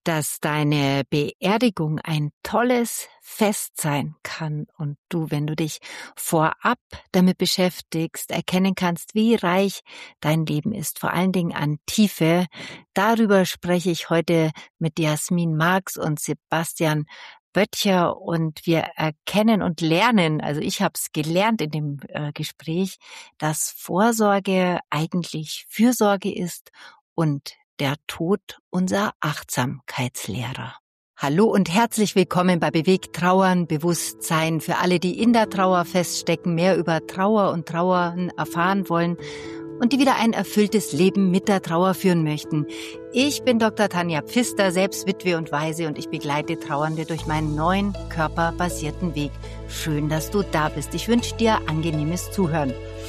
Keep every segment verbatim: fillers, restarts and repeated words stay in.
dass deine Beerdigung ein tolles Fest sein kann und du, wenn du dich vorab damit beschäftigst, erkennen kannst, wie reich dein Leben ist, vor allen Dingen an Tiefe. Darüber spreche ich heute mit Jasmin Marx und Sebastian Böttcher und wir erkennen und lernen, also ich habe es gelernt in dem äh, Gespräch, dass Vorsorge eigentlich Fürsorge ist und der Tod unser Achtsamkeitslehrer. Hallo und herzlich willkommen bei Bewegt Trauern, Bewusstsein für alle, die in der Trauer feststecken, mehr über Trauer und Trauern erfahren wollen und die wieder ein erfülltes Leben mit der Trauer führen möchten. Ich bin Doktor Tanja Pfister, selbst Witwe und Waise und ich begleite Trauernde durch meinen neuen körperbasierten Weg. Schön, dass du da bist. Ich wünsche dir angenehmes Zuhören.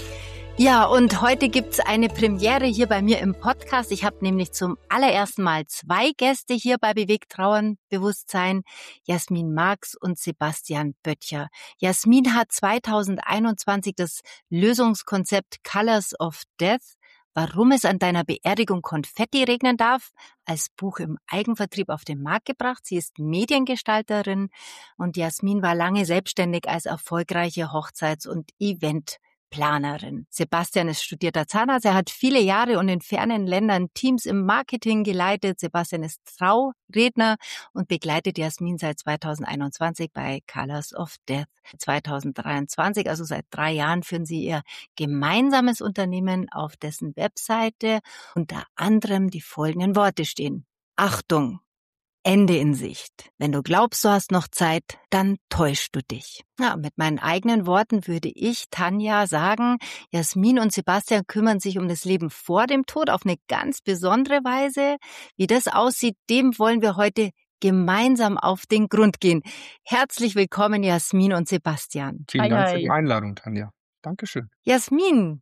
Ja, und heute gibt's eine Premiere hier bei mir im Podcast. Ich habe nämlich zum allerersten Mal zwei Gäste hier bei Bewegt Trauern, Bewusstsein, Jasmin Marx und Sebastian Böttcher. Jasmin hat zweitausendeinundzwanzig das Lösungskonzept Colors of Death, warum es an deiner Beerdigung Konfetti regnen darf, als Buch im Eigenvertrieb auf den Markt gebracht. Sie ist Mediengestalterin und Jasmin war lange selbstständig als erfolgreiche Hochzeits- und Event Planerin. Sebastian ist studierter Zahnarzt. Er hat viele Jahre und in fernen Ländern Teams im Marketing geleitet. Sebastian ist Trauredner und begleitet Jasmin seit zweitausendeinundzwanzig bei Colors of Death. zweitausenddreiundzwanzig, also seit drei Jahren, führen sie ihr gemeinsames Unternehmen, auf dessen Webseite unter anderem die folgenden Worte stehen. Achtung! Ende in Sicht. Wenn du glaubst, du hast noch Zeit, dann täuschst du dich. Ja, mit meinen eigenen Worten würde ich, Tanja, sagen, Jasmin und Sebastian kümmern sich um das Leben vor dem Tod auf eine ganz besondere Weise. Wie das aussieht, dem wollen wir heute gemeinsam auf den Grund gehen. Herzlich willkommen, Jasmin und Sebastian. Vielen Hi, Dank hi. für die Einladung, Tanja. Dankeschön. Jasmin,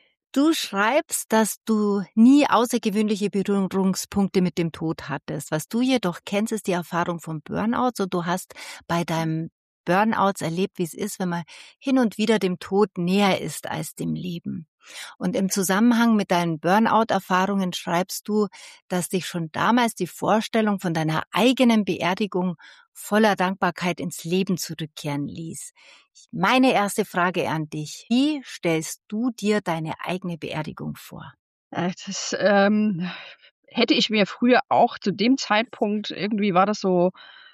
du schreibst, dass du nie außergewöhnliche Berührungspunkte mit dem Tod hattest. Was du jedoch kennst, ist die Erfahrung von Burnouts und du hast bei deinem Burnouts erlebt, wie es ist, wenn man hin und wieder dem Tod näher ist als dem Leben. Und im Zusammenhang mit deinen Burnout-Erfahrungen schreibst du, dass dich schon damals die Vorstellung von deiner eigenen Beerdigung voller Dankbarkeit ins Leben zurückkehren ließ. Meine erste Frage an dich. Wie stellst du dir deine eigene Beerdigung vor? Äh, Das ähm, hätte ich mir früher auch zu dem Zeitpunkt, irgendwie war das so,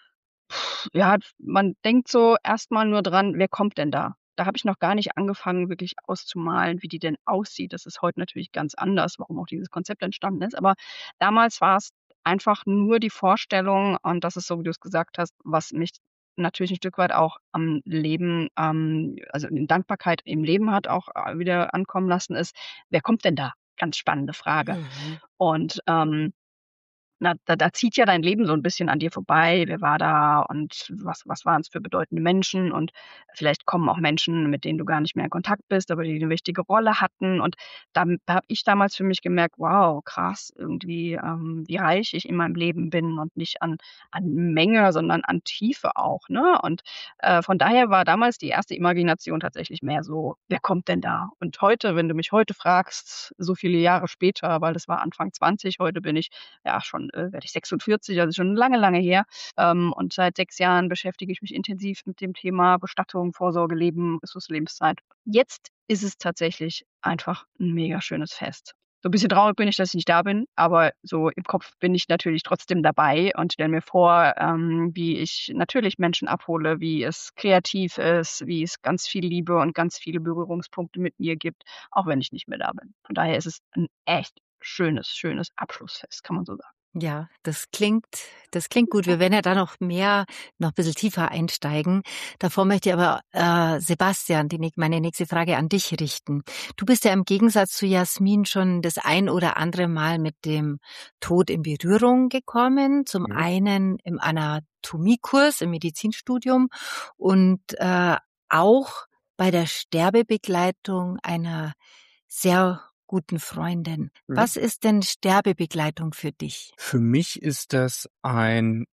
pff, ja, man denkt so erstmal nur dran, wer kommt denn da? Da habe ich noch gar nicht angefangen, wirklich auszumalen, wie die denn aussieht. Das ist heute natürlich ganz anders, warum auch dieses Konzept entstanden ist. Aber damals war es einfach nur die Vorstellung, und das ist so, wie du es gesagt hast, was mich natürlich ein Stück weit auch am Leben, ähm, also in Dankbarkeit im Leben hat auch äh, wieder ankommen lassen, ist, wer kommt denn da? Ganz spannende Frage. Mhm. Und ähm, na, da, da zieht ja dein Leben so ein bisschen an dir vorbei. Wer war da und was, was waren es für bedeutende Menschen? Und vielleicht kommen auch Menschen, mit denen du gar nicht mehr in Kontakt bist, aber die eine wichtige Rolle hatten. Und da habe ich damals für mich gemerkt, wow, krass, irgendwie, ähm, wie reich ich in meinem Leben bin und nicht an, an Menge, sondern an Tiefe auch. Ne? Und äh, von daher war damals die erste Imagination tatsächlich mehr so, wer kommt denn da? Und heute, wenn du mich heute fragst, so viele Jahre später, weil das war Anfang zwanzig, heute bin ich ja schon, äh, werde ich sechsundvierzig, also schon lange, lange her. Ähm, und seit sechs Jahren beschäftige ich mich intensiv mit dem Thema Bestattung, Vorsorge, Leben, Ressourcenlebenszeit. Jetzt ist es tatsächlich einfach ein mega schönes Fest. So ein bisschen traurig bin ich, dass ich nicht da bin, aber so im Kopf bin ich natürlich trotzdem dabei und stelle mir vor, ähm, wie ich natürlich Menschen abhole, wie es kreativ ist, wie es ganz viel Liebe und ganz viele Berührungspunkte mit mir gibt, auch wenn ich nicht mehr da bin. Von daher ist es ein echt schönes, schönes Abschlussfest, kann man so sagen. Ja, das klingt, das klingt gut. Wir werden ja da noch mehr, noch ein bisschen tiefer einsteigen. Davor möchte ich aber, äh, Sebastian, die, meine nächste Frage an dich richten. Du bist ja im Gegensatz zu Jasmin schon das ein oder andere Mal mit dem Tod in Berührung gekommen. Zum Mhm. einen im Anatomiekurs, im Medizinstudium und äh, auch bei der Sterbebegleitung einer sehr guten Freundin. Mhm. Was ist denn Sterbebegleitung für dich? Für mich ist das ein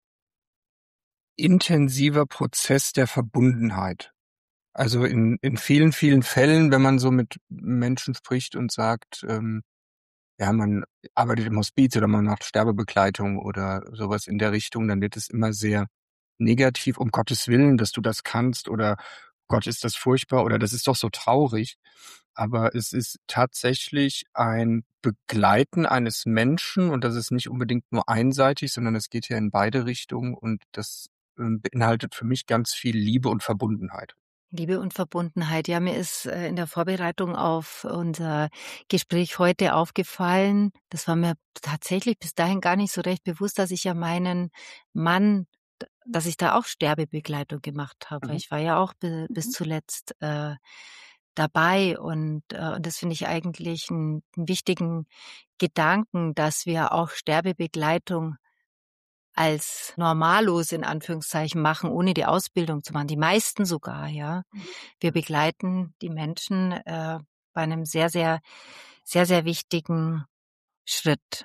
intensiver Prozess der Verbundenheit. Also in, in vielen, vielen Fällen, wenn man so mit Menschen spricht und sagt, ähm, ja, man arbeitet im Hospiz oder man macht Sterbebegleitung oder sowas in der Richtung, dann wird es immer sehr negativ, um Gottes Willen, dass du das kannst oder Gott, ist das furchtbar oder das ist doch so traurig. Aber es ist tatsächlich ein Begleiten eines Menschen und das ist nicht unbedingt nur einseitig, sondern es geht ja in beide Richtungen und das ähm, beinhaltet für mich ganz viel Liebe und Verbundenheit. Liebe und Verbundenheit. Ja, mir ist äh, in der Vorbereitung auf unser Gespräch heute aufgefallen, das war mir tatsächlich bis dahin gar nicht so recht bewusst, dass ich ja meinen Mann, d- dass ich da auch Sterbebegleitung gemacht habe. Weil Mhm. ich war ja auch bi- bis Mhm. zuletzt äh, dabei und, äh, und das finde ich eigentlich einen, einen wichtigen Gedanken, dass wir auch Sterbebegleitung als normallos in Anführungszeichen machen, ohne die Ausbildung zu machen. Die meisten sogar, ja. Wir begleiten die Menschen äh, bei einem sehr, sehr, sehr, sehr wichtigen Schritt.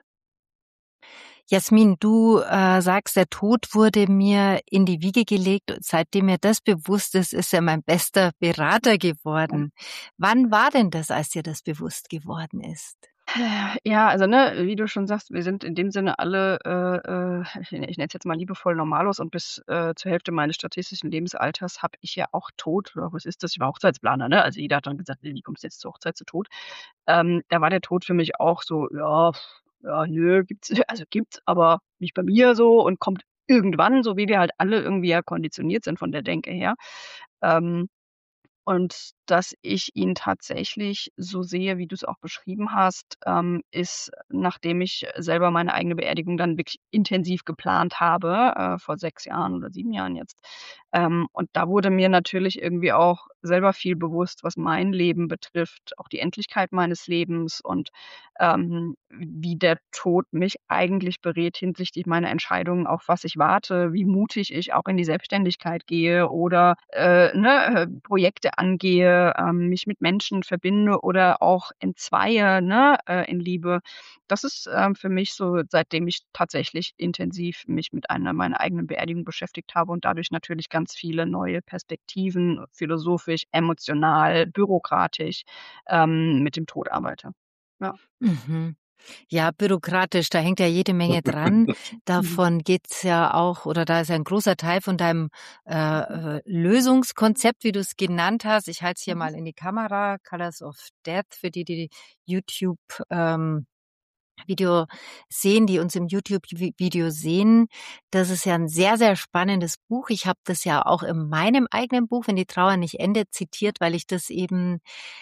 Jasmin, du äh, sagst, der Tod wurde mir in die Wiege gelegt. Und seitdem mir das bewusst ist, ist er mein bester Berater geworden. Wann war denn das, als dir das bewusst geworden ist? Ja, also, ne, wie du schon sagst, wir sind in dem Sinne alle, äh, äh, ich ich nenne es jetzt mal liebevoll Normalos und bis, äh, zur Hälfte meines statistischen Lebensalters habe ich ja auch Tod oder was ist das? Ich war Hochzeitsplaner, ne? Also, jeder hat dann gesagt: „Wie kommst du jetzt zur Hochzeit zu Tod?“ Ähm, da war der Tod für mich auch so: „Ja, pf, ja, nö, gibt's also, gibt's, aber nicht bei mir so und kommt irgendwann“, so wie wir halt alle irgendwie ja konditioniert sind von der Denke her. Ähm und dass ich ihn tatsächlich so sehe, wie du es auch beschrieben hast, ähm, ist, nachdem ich selber meine eigene Beerdigung dann wirklich intensiv geplant habe, äh, vor sechs Jahren oder sieben Jahren jetzt. Ähm, und da wurde mir natürlich irgendwie auch selber viel bewusst, was mein Leben betrifft, auch die Endlichkeit meines Lebens und, ähm, wie der Tod mich eigentlich berät hinsichtlich meiner Entscheidungen, auf was ich warte, wie mutig ich auch in die Selbstständigkeit gehe oder, äh, ne, äh, Projekte angehe, ähm, mich mit Menschen verbinde oder auch entzweie, ne, äh, in Liebe. Das ist, ähm, für mich so, seitdem ich tatsächlich intensiv mich mit einer meiner eigenen Beerdigung beschäftigt habe und dadurch natürlich ganz viele neue Perspektiven, philosophisch, emotional, bürokratisch, ähm, mit dem Tod arbeite. Ja. Mhm. Ja, bürokratisch, da hängt ja jede Menge dran. Mhm. Davon geht's ja auch, oder da ist ein großer Teil von deinem Mhm. äh, äh, Lösungskonzept, wie du es genannt hast. Ich halte es hier Mhm. mal in die Kamera, Colors of Death, für die, die YouTube ähm, Video sehen, die uns im YouTube-Video sehen. Das ist ja ein sehr, sehr spannendes Buch. Ich habe das ja auch in meinem eigenen Buch, wenn die Trauer nicht endet, zitiert, weil ich das eben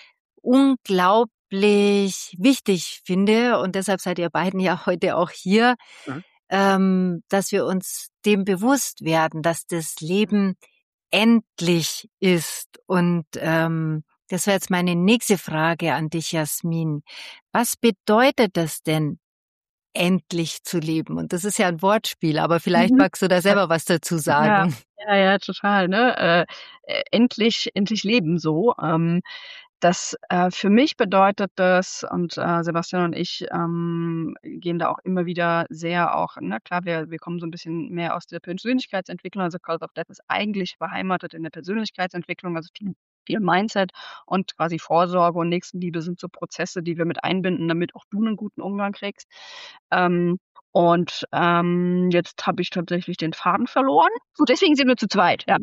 unglaublich wichtig finde. Und deshalb seid ihr beiden ja heute auch hier, Mhm. ähm, dass wir uns dem bewusst werden, dass das Leben endlich ist. Und ähm, das wäre jetzt meine nächste Frage an dich, Jasmin. Was bedeutet das denn, endlich zu leben? Und das ist ja ein Wortspiel, aber vielleicht Mhm. magst du da selber was dazu Ja, sagen. ja, ja, total, ne? Äh, äh, endlich endlich leben so. Ähm, das äh, für mich bedeutet das und, äh, Sebastian und ich, ähm, gehen da auch immer wieder sehr auch na klar, wir wir kommen so 'n bisschen mehr aus der Persönlichkeitsentwicklung. Also, Cult of Death ist eigentlich beheimatet in der Persönlichkeitsentwicklung, also viel viel Mindset und quasi Vorsorge und Nächstenliebe sind so Prozesse, die wir mit einbinden, damit auch du 'nen guten Umgang kriegst. Ähm, und, ähm, jetzt habe ich tatsächlich den Faden verloren. Und deswegen sind wir zu zweit, ja.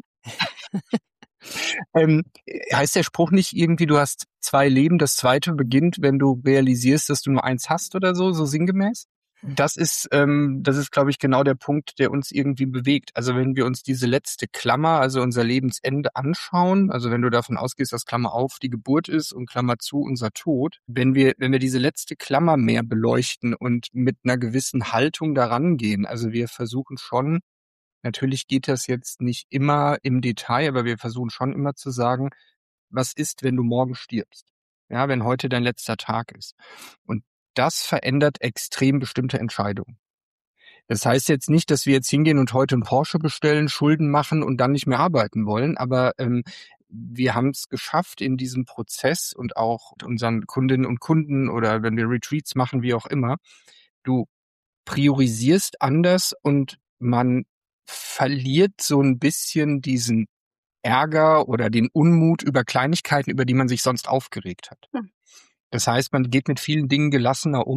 Ähm, heißt der Spruch nicht irgendwie, du hast zwei Leben, das zweite beginnt, wenn du realisierst, dass du nur eins hast oder so, so sinngemäß? Das ist, ähm, das ist, glaube ich, genau der Punkt, der uns irgendwie bewegt. Also wenn wir uns diese letzte Klammer, also unser Lebensende anschauen, also wenn du davon ausgehst, dass Klammer auf die Geburt ist und Klammer zu unser Tod, wenn wir, wenn wir diese letzte Klammer mehr beleuchten und mit einer gewissen Haltung daran gehen, also wir versuchen schon, natürlich geht das jetzt nicht immer im Detail, aber wir versuchen schon immer zu sagen, was ist, wenn du morgen stirbst? Ja, wenn heute dein letzter Tag ist. Und das verändert extrem bestimmte Entscheidungen. Das heißt jetzt nicht, dass wir jetzt hingehen und heute einen Porsche bestellen, Schulden machen und dann nicht mehr arbeiten wollen, aber ähm, wir haben es geschafft in diesem Prozess und auch mit unseren Kundinnen und Kunden oder wenn wir Retreats machen, wie auch immer, du priorisierst anders und man verliert so ein bisschen diesen Ärger oder den Unmut über Kleinigkeiten, über die man sich sonst aufgeregt hat. Hm. Das heißt, man geht mit vielen Dingen gelassener um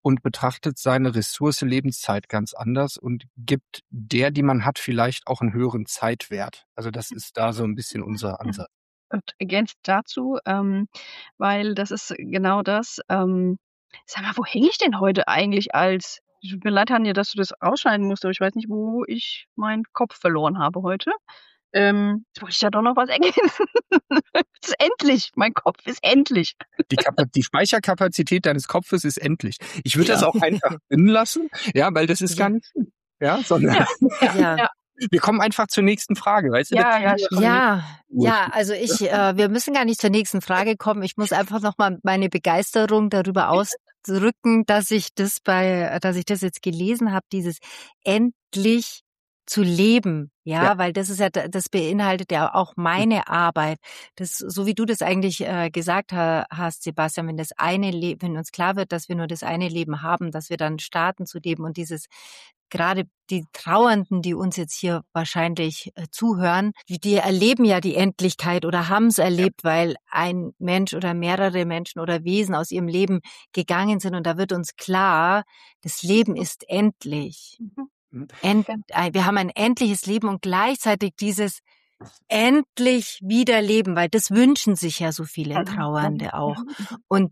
und betrachtet seine Ressource Lebenszeit ganz anders und gibt der, die man hat, vielleicht auch einen höheren Zeitwert. Also das ist da so ein bisschen unser Ansatz. Und ergänzt dazu, ähm, weil das ist genau das, ähm, sag mal, wo hänge ich denn heute eigentlich als tut mir leid, Tanja, dass du das rausschneiden musst, aber ich weiß nicht, wo ich meinen Kopf verloren habe heute. Ähm, jetzt wollte ich da doch noch was ergänzen. Es ist endlich, mein Kopf ist endlich. Die, Kapa- die Speicherkapazität deines Kopfes ist endlich. Ich würde das Ja. auch einfach drin lassen, ja, weil das ist Ja. gar nicht, ja, sondern Ja, ja, Ja. ja, wir kommen einfach zur nächsten Frage, weißt du? ja, das ja, ist schon. Ja, Gut. ja, also ich, äh, wir müssen gar nicht zur nächsten Frage kommen. Ich muss einfach nochmal meine Begeisterung darüber ausdrücken, dass ich das bei, dass ich das jetzt gelesen habe, dieses endlich zu leben, ja, Ja. weil das ist ja, das beinhaltet ja auch meine Arbeit. Das, so wie du das eigentlich äh, gesagt ha- hast, Sebastian, wenn das eine Leben, wenn uns klar wird, dass wir nur das eine Leben haben, dass wir dann starten zu leben und dieses gerade die Trauernden, die uns jetzt hier wahrscheinlich äh, zuhören, die, die erleben ja die Endlichkeit oder haben es erlebt, weil ein Mensch oder mehrere Menschen oder Wesen aus ihrem Leben gegangen sind. Und da wird uns klar, das Leben ist endlich. Mhm. End, äh, wir haben ein endliches Leben und gleichzeitig dieses endlich wieder leben, weil das wünschen sich ja so viele Trauernde auch. Und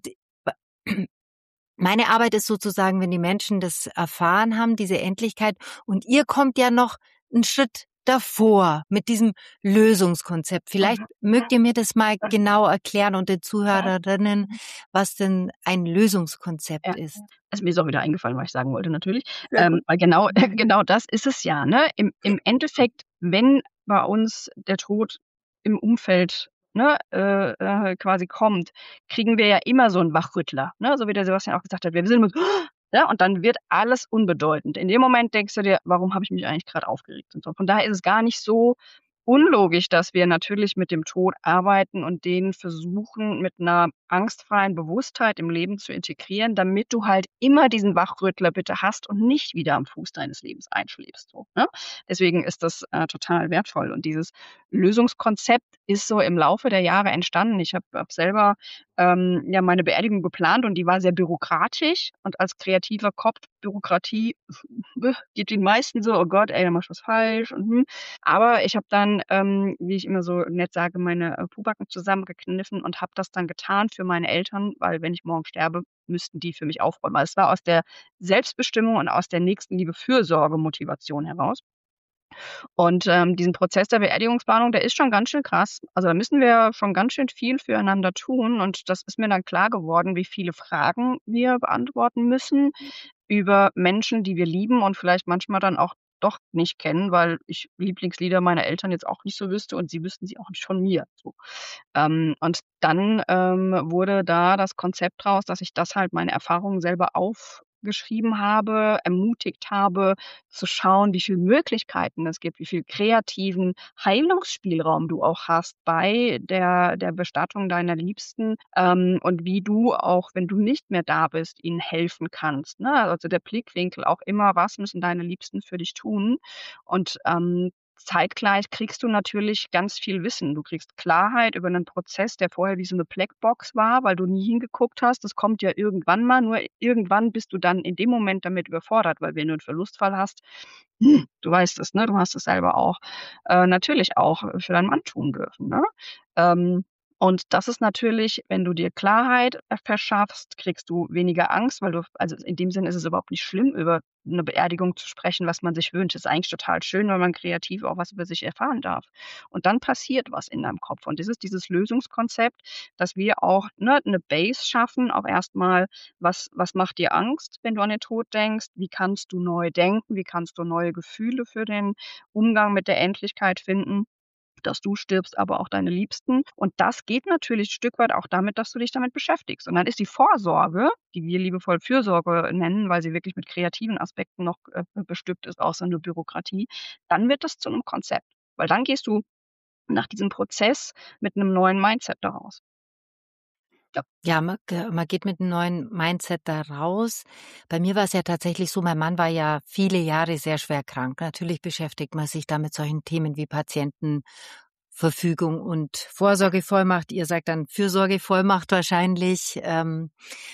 meine Arbeit ist sozusagen, wenn die Menschen das erfahren haben, diese Endlichkeit, und ihr kommt ja noch einen Schritt davor mit diesem Lösungskonzept. Vielleicht mögt ihr mir das mal genau erklären und den Zuhörerinnen, was denn ein Lösungskonzept Ja. ist. Also mir ist auch wieder eingefallen, was ich sagen wollte, natürlich. Sehr Ähm, weil genau, genau das ist es ja, ne? Im, im Endeffekt, wenn bei uns der Tod im Umfeld, ne, äh, äh, quasi kommt, kriegen wir ja immer so einen Wachrüttler, ne? So wie der Sebastian auch gesagt hat, wir sind immer so, ja, und dann wird alles unbedeutend. In dem Moment denkst du dir, warum habe ich mich eigentlich gerade aufgeregt und so. Von daher ist es gar nicht so unlogisch, dass wir natürlich mit dem Tod arbeiten und den versuchen, mit einer angstfreien Bewusstheit im Leben zu integrieren, damit du halt immer diesen Wachrüttler bitte hast und nicht wieder am Fuß deines Lebens einschläfst. So, ne? Deswegen ist das äh, total wertvoll. Und dieses Lösungskonzept ist so im Laufe der Jahre entstanden. Ich habe hab selber ähm, ja meine Beerdigung geplant und die war sehr bürokratisch. Und als kreativer Kopf, Bürokratie geht den meisten so, oh Gott, ey, da machst du was falsch. Und, hm. Aber ich habe dann, ähm, wie ich immer so nett sage, meine äh, Pubacken zusammengekniffen und habe das dann getan für meine Eltern, weil wenn ich morgen sterbe, müssten die für mich aufräumen. Also es war aus der Selbstbestimmung und aus der Nächstenliebe Fürsorge Motivation heraus. Und ähm, diesen Prozess der Beerdigungsplanung, der ist schon ganz schön krass. Also da müssen wir schon ganz schön viel füreinander tun. Und das ist mir dann klar geworden, wie viele Fragen wir beantworten müssen über Menschen, die wir lieben und vielleicht manchmal dann auch doch nicht kennen, weil ich Lieblingslieder meiner Eltern jetzt auch nicht so wüsste und sie wüssten sie auch nicht von mir. So. Ähm, und dann ähm, wurde da das Konzept raus, dass ich das halt meine Erfahrungen selber aufgeschrieben habe, ermutigt habe, zu schauen, wie viele Möglichkeiten es gibt, wie viel kreativen Heilungsspielraum du auch hast bei der, der Bestattung deiner Liebsten ähm, und wie du auch, wenn du nicht mehr da bist, ihnen helfen kannst. Ne? Also der Blickwinkel auch immer, was müssen deine Liebsten für dich tun? Und ähm, zeitgleich kriegst du natürlich ganz viel Wissen. Du kriegst Klarheit über einen Prozess, der vorher wie so eine Blackbox war, weil du nie hingeguckt hast. Das kommt ja irgendwann mal, nur irgendwann bist du dann in dem Moment damit überfordert, weil wenn du einen Verlustfall hast, hm, du weißt es, ne? Du hast es selber auch, äh, natürlich auch für deinen Mann tun dürfen, ne? Ähm, und das ist natürlich, wenn du dir Klarheit äh, verschaffst, kriegst du weniger Angst, weil du, also in dem Sinne ist es überhaupt nicht schlimm, über eine Beerdigung zu sprechen, was man sich wünscht. Das ist eigentlich total schön, weil man kreativ auch was über sich erfahren darf. Und dann passiert was in deinem Kopf. Und das ist dieses Lösungskonzept, dass wir auch ne, eine Base schaffen, auch erstmal, was, was macht dir Angst, wenn du an den Tod denkst? Wie kannst du neu denken? Wie kannst du neue Gefühle für den Umgang mit der Endlichkeit finden? Dass du stirbst, aber auch deine Liebsten. Und das geht natürlich ein Stück weit auch damit, dass du dich damit beschäftigst. Und dann ist die Vorsorge, die wir liebevoll Fürsorge nennen, weil sie wirklich mit kreativen Aspekten noch äh, bestückt ist, außer nur Bürokratie, dann wird das zu einem Konzept. Weil dann gehst du nach diesem Prozess mit einem neuen Mindset daraus. Ja. Ja, man, ge- man geht mit einem neuen Mindset da raus. Bei mir war es ja tatsächlich so, mein Mann war ja viele Jahre sehr schwer krank. Natürlich beschäftigt man sich da mit solchen Themen wie Patientenverfügung und Vorsorgevollmacht. Ihr sagt dann Fürsorgevollmacht wahrscheinlich. Ähm,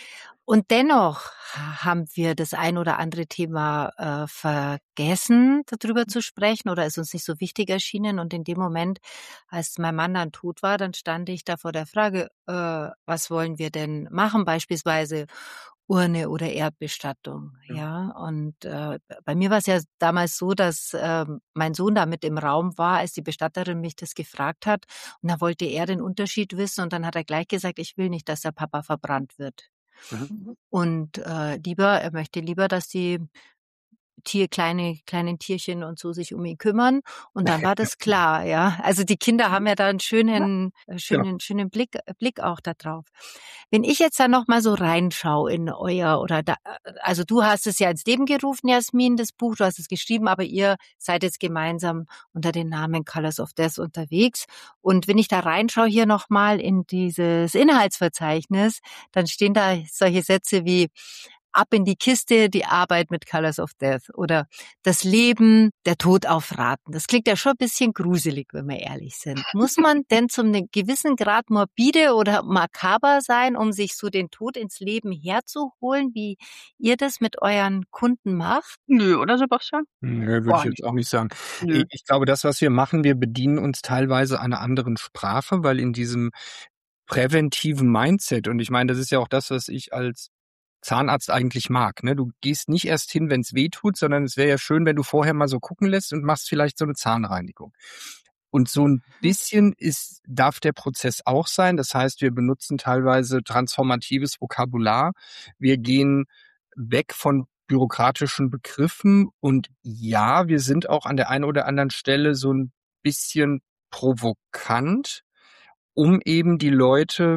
Und dennoch haben wir das ein oder andere Thema äh, vergessen, darüber zu sprechen oder ist uns nicht so wichtig erschienen. Und in dem Moment, als mein Mann dann tot war, dann stand ich da vor der Frage, äh, was wollen wir denn machen, beispielsweise Urne oder Erdbestattung. Ja. Ja, und äh, bei mir war es ja damals so, dass äh, mein Sohn da mit im Raum war, als die Bestatterin mich das gefragt hat. Und da wollte er den Unterschied wissen und dann hat er gleich gesagt, ich will nicht, dass der Papa verbrannt wird. Mhm. Und äh, lieber, er möchte lieber, dass die Tier, kleine, kleinen Tierchen und so sich um ihn kümmern. Und dann war das klar, ja. Also die Kinder haben ja da einen schönen, äh, schönen, schönen Blick, äh, Blick auch da drauf. Wenn ich jetzt da noch mal so reinschaue in euer, oder da, also du hast es ja ins Leben gerufen, Jasmin, das Buch, du hast es geschrieben, aber ihr seid jetzt gemeinsam unter dem Namen Colors of Death unterwegs. Und wenn ich da reinschaue hier noch mal in dieses Inhaltsverzeichnis, dann stehen da solche Sätze wie ab in die Kiste, die Arbeit mit Colors of Death oder das Leben, der Tod auf Raten. Das klingt ja schon ein bisschen gruselig, wenn wir ehrlich sind. Muss man denn zum gewissen Grad morbide oder makaber sein, um sich so den Tod ins Leben herzuholen, wie ihr das mit euren Kunden macht? Nö, oder Sebastian? Nö, würde Boah, ich jetzt auch nicht sagen. Nö. Ich, ich glaube, das, was wir machen, wir bedienen uns teilweise einer anderen Sprache, weil in diesem präventiven Mindset, und ich meine, das ist ja auch das, was ich als Zahnarzt eigentlich mag. Ne? Du gehst nicht erst hin, wenn es weh tut, sondern es wäre ja schön, wenn du vorher mal so gucken lässt und machst vielleicht so eine Zahnreinigung. Und so ein bisschen ist, darf der Prozess auch sein. Das heißt, wir benutzen teilweise transformatives Vokabular. Wir gehen weg von bürokratischen Begriffen. Und ja, wir sind auch an der einen oder anderen Stelle so ein bisschen provokant, um eben die Leute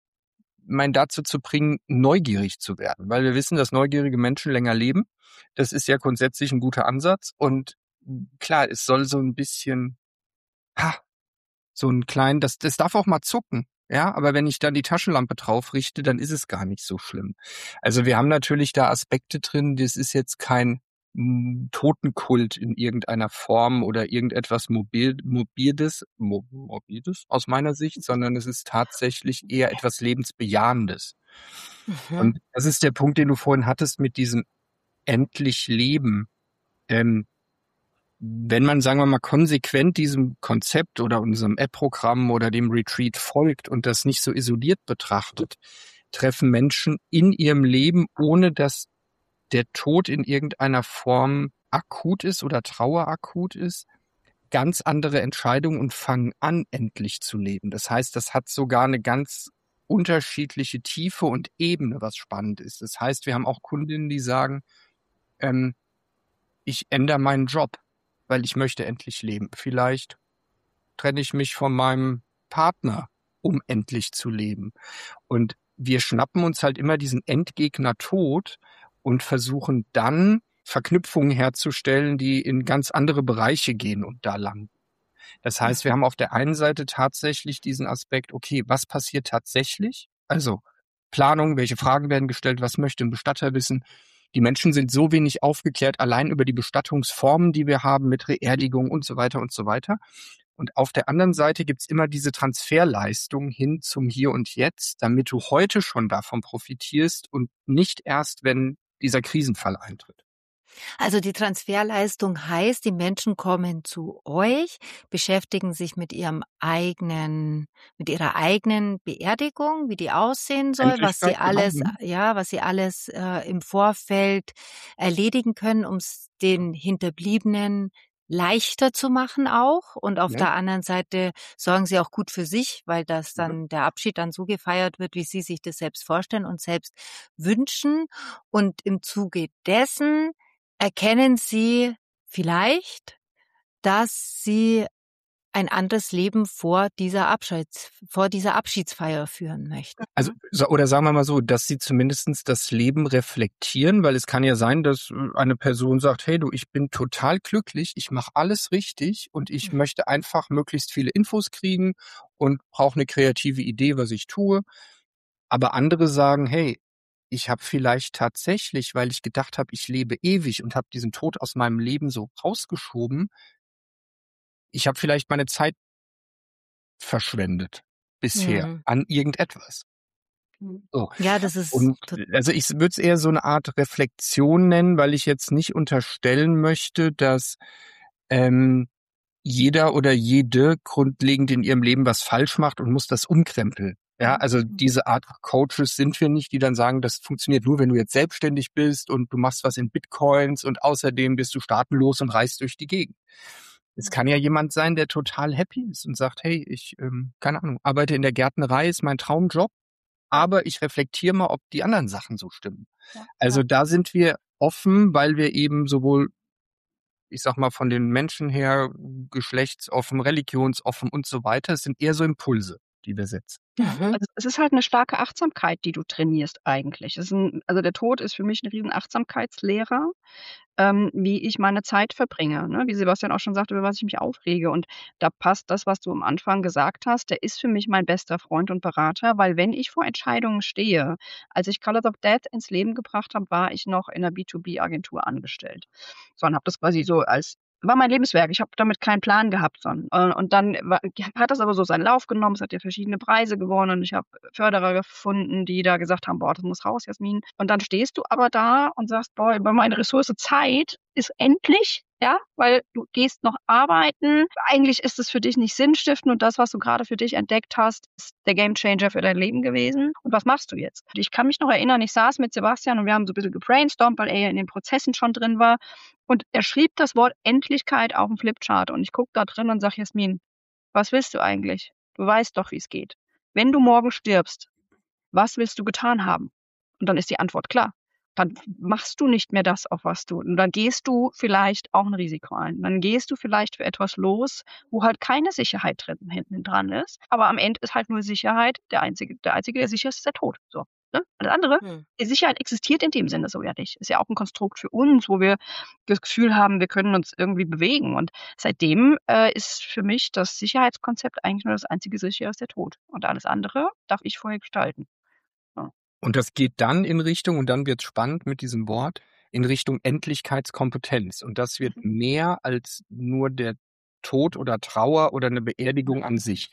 mein dazu zu bringen, neugierig zu werden. Weil wir wissen, dass neugierige Menschen länger leben. Das ist ja grundsätzlich ein guter Ansatz. Und klar, es soll so ein bisschen, ha, so ein kleinen, das, das darf auch mal zucken. Ja, aber wenn ich dann die Taschenlampe drauf richte, dann ist es gar nicht so schlimm. Also wir haben natürlich da Aspekte drin, das ist jetzt kein m, Totenkult in irgendeiner Form oder irgendetwas mobil, mobiles, mo, morbides aus meiner Sicht, sondern es ist tatsächlich eher etwas Lebensbejahendes. Mhm. Und das ist der Punkt, den du vorhin hattest mit diesem endlich Leben. Ähm, wenn man, sagen wir mal, konsequent diesem Konzept oder unserem App-Programm oder dem Retreat folgt und das nicht so isoliert betrachtet, treffen Menschen in ihrem Leben, ohne dass der Tod in irgendeiner Form akut ist oder Trauer akut ist, ganz andere Entscheidungen und fangen an, endlich zu leben. Das heißt, das hat sogar eine ganz unterschiedliche Tiefe und Ebene, was spannend ist. Das heißt, wir haben auch Kundinnen, die sagen, ähm, ich ändere meinen Job, weil ich möchte endlich leben. Vielleicht trenne ich mich von meinem Partner, um endlich zu leben. Und wir schnappen uns halt immer diesen Endgegner Tod und versuchen dann Verknüpfungen herzustellen, die in ganz andere Bereiche gehen und da landen. Das heißt, wir haben auf der einen Seite tatsächlich diesen Aspekt, okay, was passiert tatsächlich? Also Planung, welche Fragen werden gestellt, was möchte ein Bestatter wissen? Die Menschen sind so wenig aufgeklärt, allein über die Bestattungsformen, die wir haben mit Beerdigung und so weiter und so weiter. Und auf der anderen Seite gibt's immer diese Transferleistung hin zum Hier und Jetzt, damit du heute schon davon profitierst und nicht erst, wenn dieser Krisenfall eintritt. Also die Transferleistung heißt, die Menschen kommen zu euch, beschäftigen sich mit ihrem eigenen, mit ihrer eigenen Beerdigung, wie die aussehen soll, was sie Endlichkeit, genau. alles, Mhm. ja, was sie alles äh, im Vorfeld erledigen können, um es den Hinterbliebenen leichter zu machen auch. Und auf Ja. der anderen Seite sorgen sie auch gut für sich, weil das Ja. dann der Abschied dann so gefeiert wird, wie sie sich das selbst vorstellen und selbst wünschen. Und im Zuge dessen erkennen Sie vielleicht, dass Sie ein anderes Leben vor dieser Abschieds, vor dieser Abschiedsfeier führen möchten? Also, sa- oder sagen wir mal so, dass sie zumindestens das Leben reflektieren, weil es kann ja sein, dass äh, eine Person sagt, hey du, ich bin total glücklich, ich mache alles richtig und ich Mhm. möchte einfach möglichst viele Infos kriegen und brauche eine kreative Idee, was ich tue. Aber andere sagen, hey, ich habe vielleicht tatsächlich, weil ich gedacht habe, ich lebe ewig und habe diesen Tod aus meinem Leben so rausgeschoben, ich habe vielleicht meine Zeit verschwendet bisher Mhm. an irgendetwas. So. Ja, das ist Und tot- also ich würde es eher so eine Art Reflexion nennen, weil ich jetzt nicht unterstellen möchte, dass ähm, jeder oder jede grundlegend in ihrem Leben was falsch macht und muss das umkrempeln. Ja, also diese Art Coaches sind wir nicht, die dann sagen, das funktioniert nur, wenn du jetzt selbstständig bist und du machst was in Bitcoins und außerdem bist du staatenlos und reist durch die Gegend. Es kann ja jemand sein, der total happy ist und sagt, hey, ich, ähm, keine Ahnung, arbeite in der Gärtnerei, ist mein Traumjob, aber ich reflektiere mal, ob die anderen Sachen so stimmen. Ja, Also ja. da sind wir offen, weil wir eben sowohl, ich sag mal, von den Menschen her, geschlechtsoffen, religionsoffen und so weiter, es sind eher so Impulse, die wir setzen. Ja, Mhm. also es ist halt eine starke Achtsamkeit, die du trainierst eigentlich. Es ist 'n also der Tod ist für mich 'n riesen Achtsamkeitslehrer, ähm, wie ich meine Zeit verbringe, ne? Wie Sebastian auch schon sagte, über was ich mich aufrege. Und da passt das, was du am Anfang gesagt hast, der ist für mich mein bester Freund und Berater, weil wenn ich vor Entscheidungen stehe, als ich Colours of Death ins Leben gebracht habe, war ich noch in 'ner B zwei B-Agentur angestellt. So, und habe das quasi so als war mein Lebenswerk. Ich habe damit keinen Plan gehabt, son äh, und dann wa hat das aber so seinen Lauf genommen. Es hat ja verschiedene Preise gewonnen und ich habe Förderer gefunden, die da gesagt haben: „Boah, das muss raus, Jasmin.“ Und dann stehst du aber da und sagst: „Boah, über meine Ressource Zeit ist endlich“, ja, weil du gehst noch arbeiten. Eigentlich ist es für dich nicht sinnstiftend und das, was du grade für dich entdeckt hast, ist der Gamechanger für dein Leben gewesen. Und was machst du jetzt? Ich kann mich noch erinnern, ich saß mit Sebastian und wir haben so 'n bisschen gebrainstormt, weil er ja in den Prozessen schon drin war. Und er schrieb das Wort Endlichkeit auf 'n Flipchart und ich gucke da drin und sage: „Jasmin, was willst du eigentlich? Du weißt doch, wie's geht. Wenn du morgen stirbst, was willst du getan haben?“ Und dann ist die Antwort klar. Dann machst du nicht mehr das, auf was du und dann gehst du vielleicht auch 'n Risiko ein. Dann gehst du vielleicht für etwas los, wo halt keine Sicherheit drin hinten dran ist. Aber am Ende ist halt nur Sicherheit der einzige der einzige, der sicher ist, ist der Tod, so, ne? Alles andere Hm. die Sicherheit existiert in dem Sinne so ja nicht. Ist ja auch 'n Konstrukt für uns, wo wir das Gefühl haben, wir können uns irgendwie bewegen. Und seitdem, äh, ist für mich das Sicherheitskonzept eigentlich nur das einzige sichere ist der Tod. Und alles andere darf ich vorher gestalten. Ja. Und das geht dann in Richtung, und dann wird's spannend mit diesem Wort, in Richtung Endlichkeitskompetenz. Und das wird Mhm. mehr als nur der Tod oder Trauer oder eine Beerdigung an sich.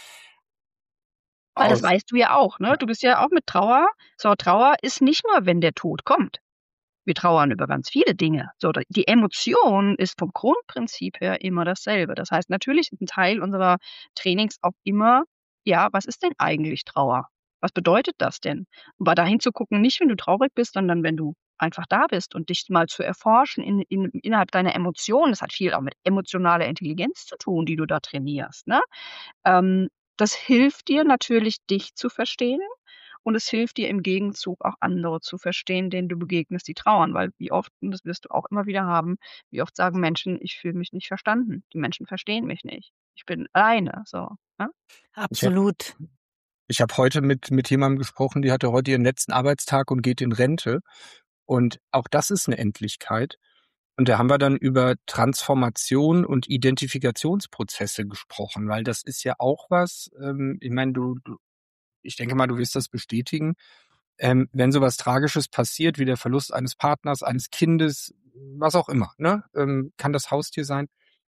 Weil das Aus weißt du ja auch, ne? Ja. Du bist ja auch mit Trauer so, Trauer ist nicht nur, wenn der Tod kommt. Wir trauern über ganz viele Dinge. So, da die Emotion ist vom Grundprinzip her immer dasselbe. Das heißt, natürlich ist 'n Teil unserer Trainings auch immer: „Ja, was ist denn eigentlich Trauer? Was bedeutet das denn?“ Aber da hinzugucken, nicht wenn du traurig bist, sondern wenn du einfach da bist und dich mal zu erforschen in in innerhalb deiner Emotionen. Das hat viel auch mit emotionaler Intelligenz zu tun, die du da trainierst, ne? Ähm, das hilft dir natürlich, dich zu verstehen und es hilft dir im Gegenzug auch andere zu verstehen, denen du begegnest, die trauern. Weil wie oft, und das wirst du auch immer wieder haben, wie oft sagen Menschen: „Ich fühle mich nicht verstanden. Die Menschen verstehen mich nicht. Ich bin alleine“, so, ne? Ich habe Absolut. ich habe heute mit mit jemandem gesprochen, die hatte heute ihren letzten Arbeitstag und geht in Rente. Und auch das ist 'ne Endlichkeit. Und da haben wir dann über Transformation und Identifikationsprozesse gesprochen, weil das ist ja auch was, ähm, ich meine, du du ich denke mal, du wirst das bestätigen. Ähm, wenn so was Tragisches passiert, wie der Verlust eines Partners, eines Kindes, was auch immer, ne? Ähm, kann das Haustier sein.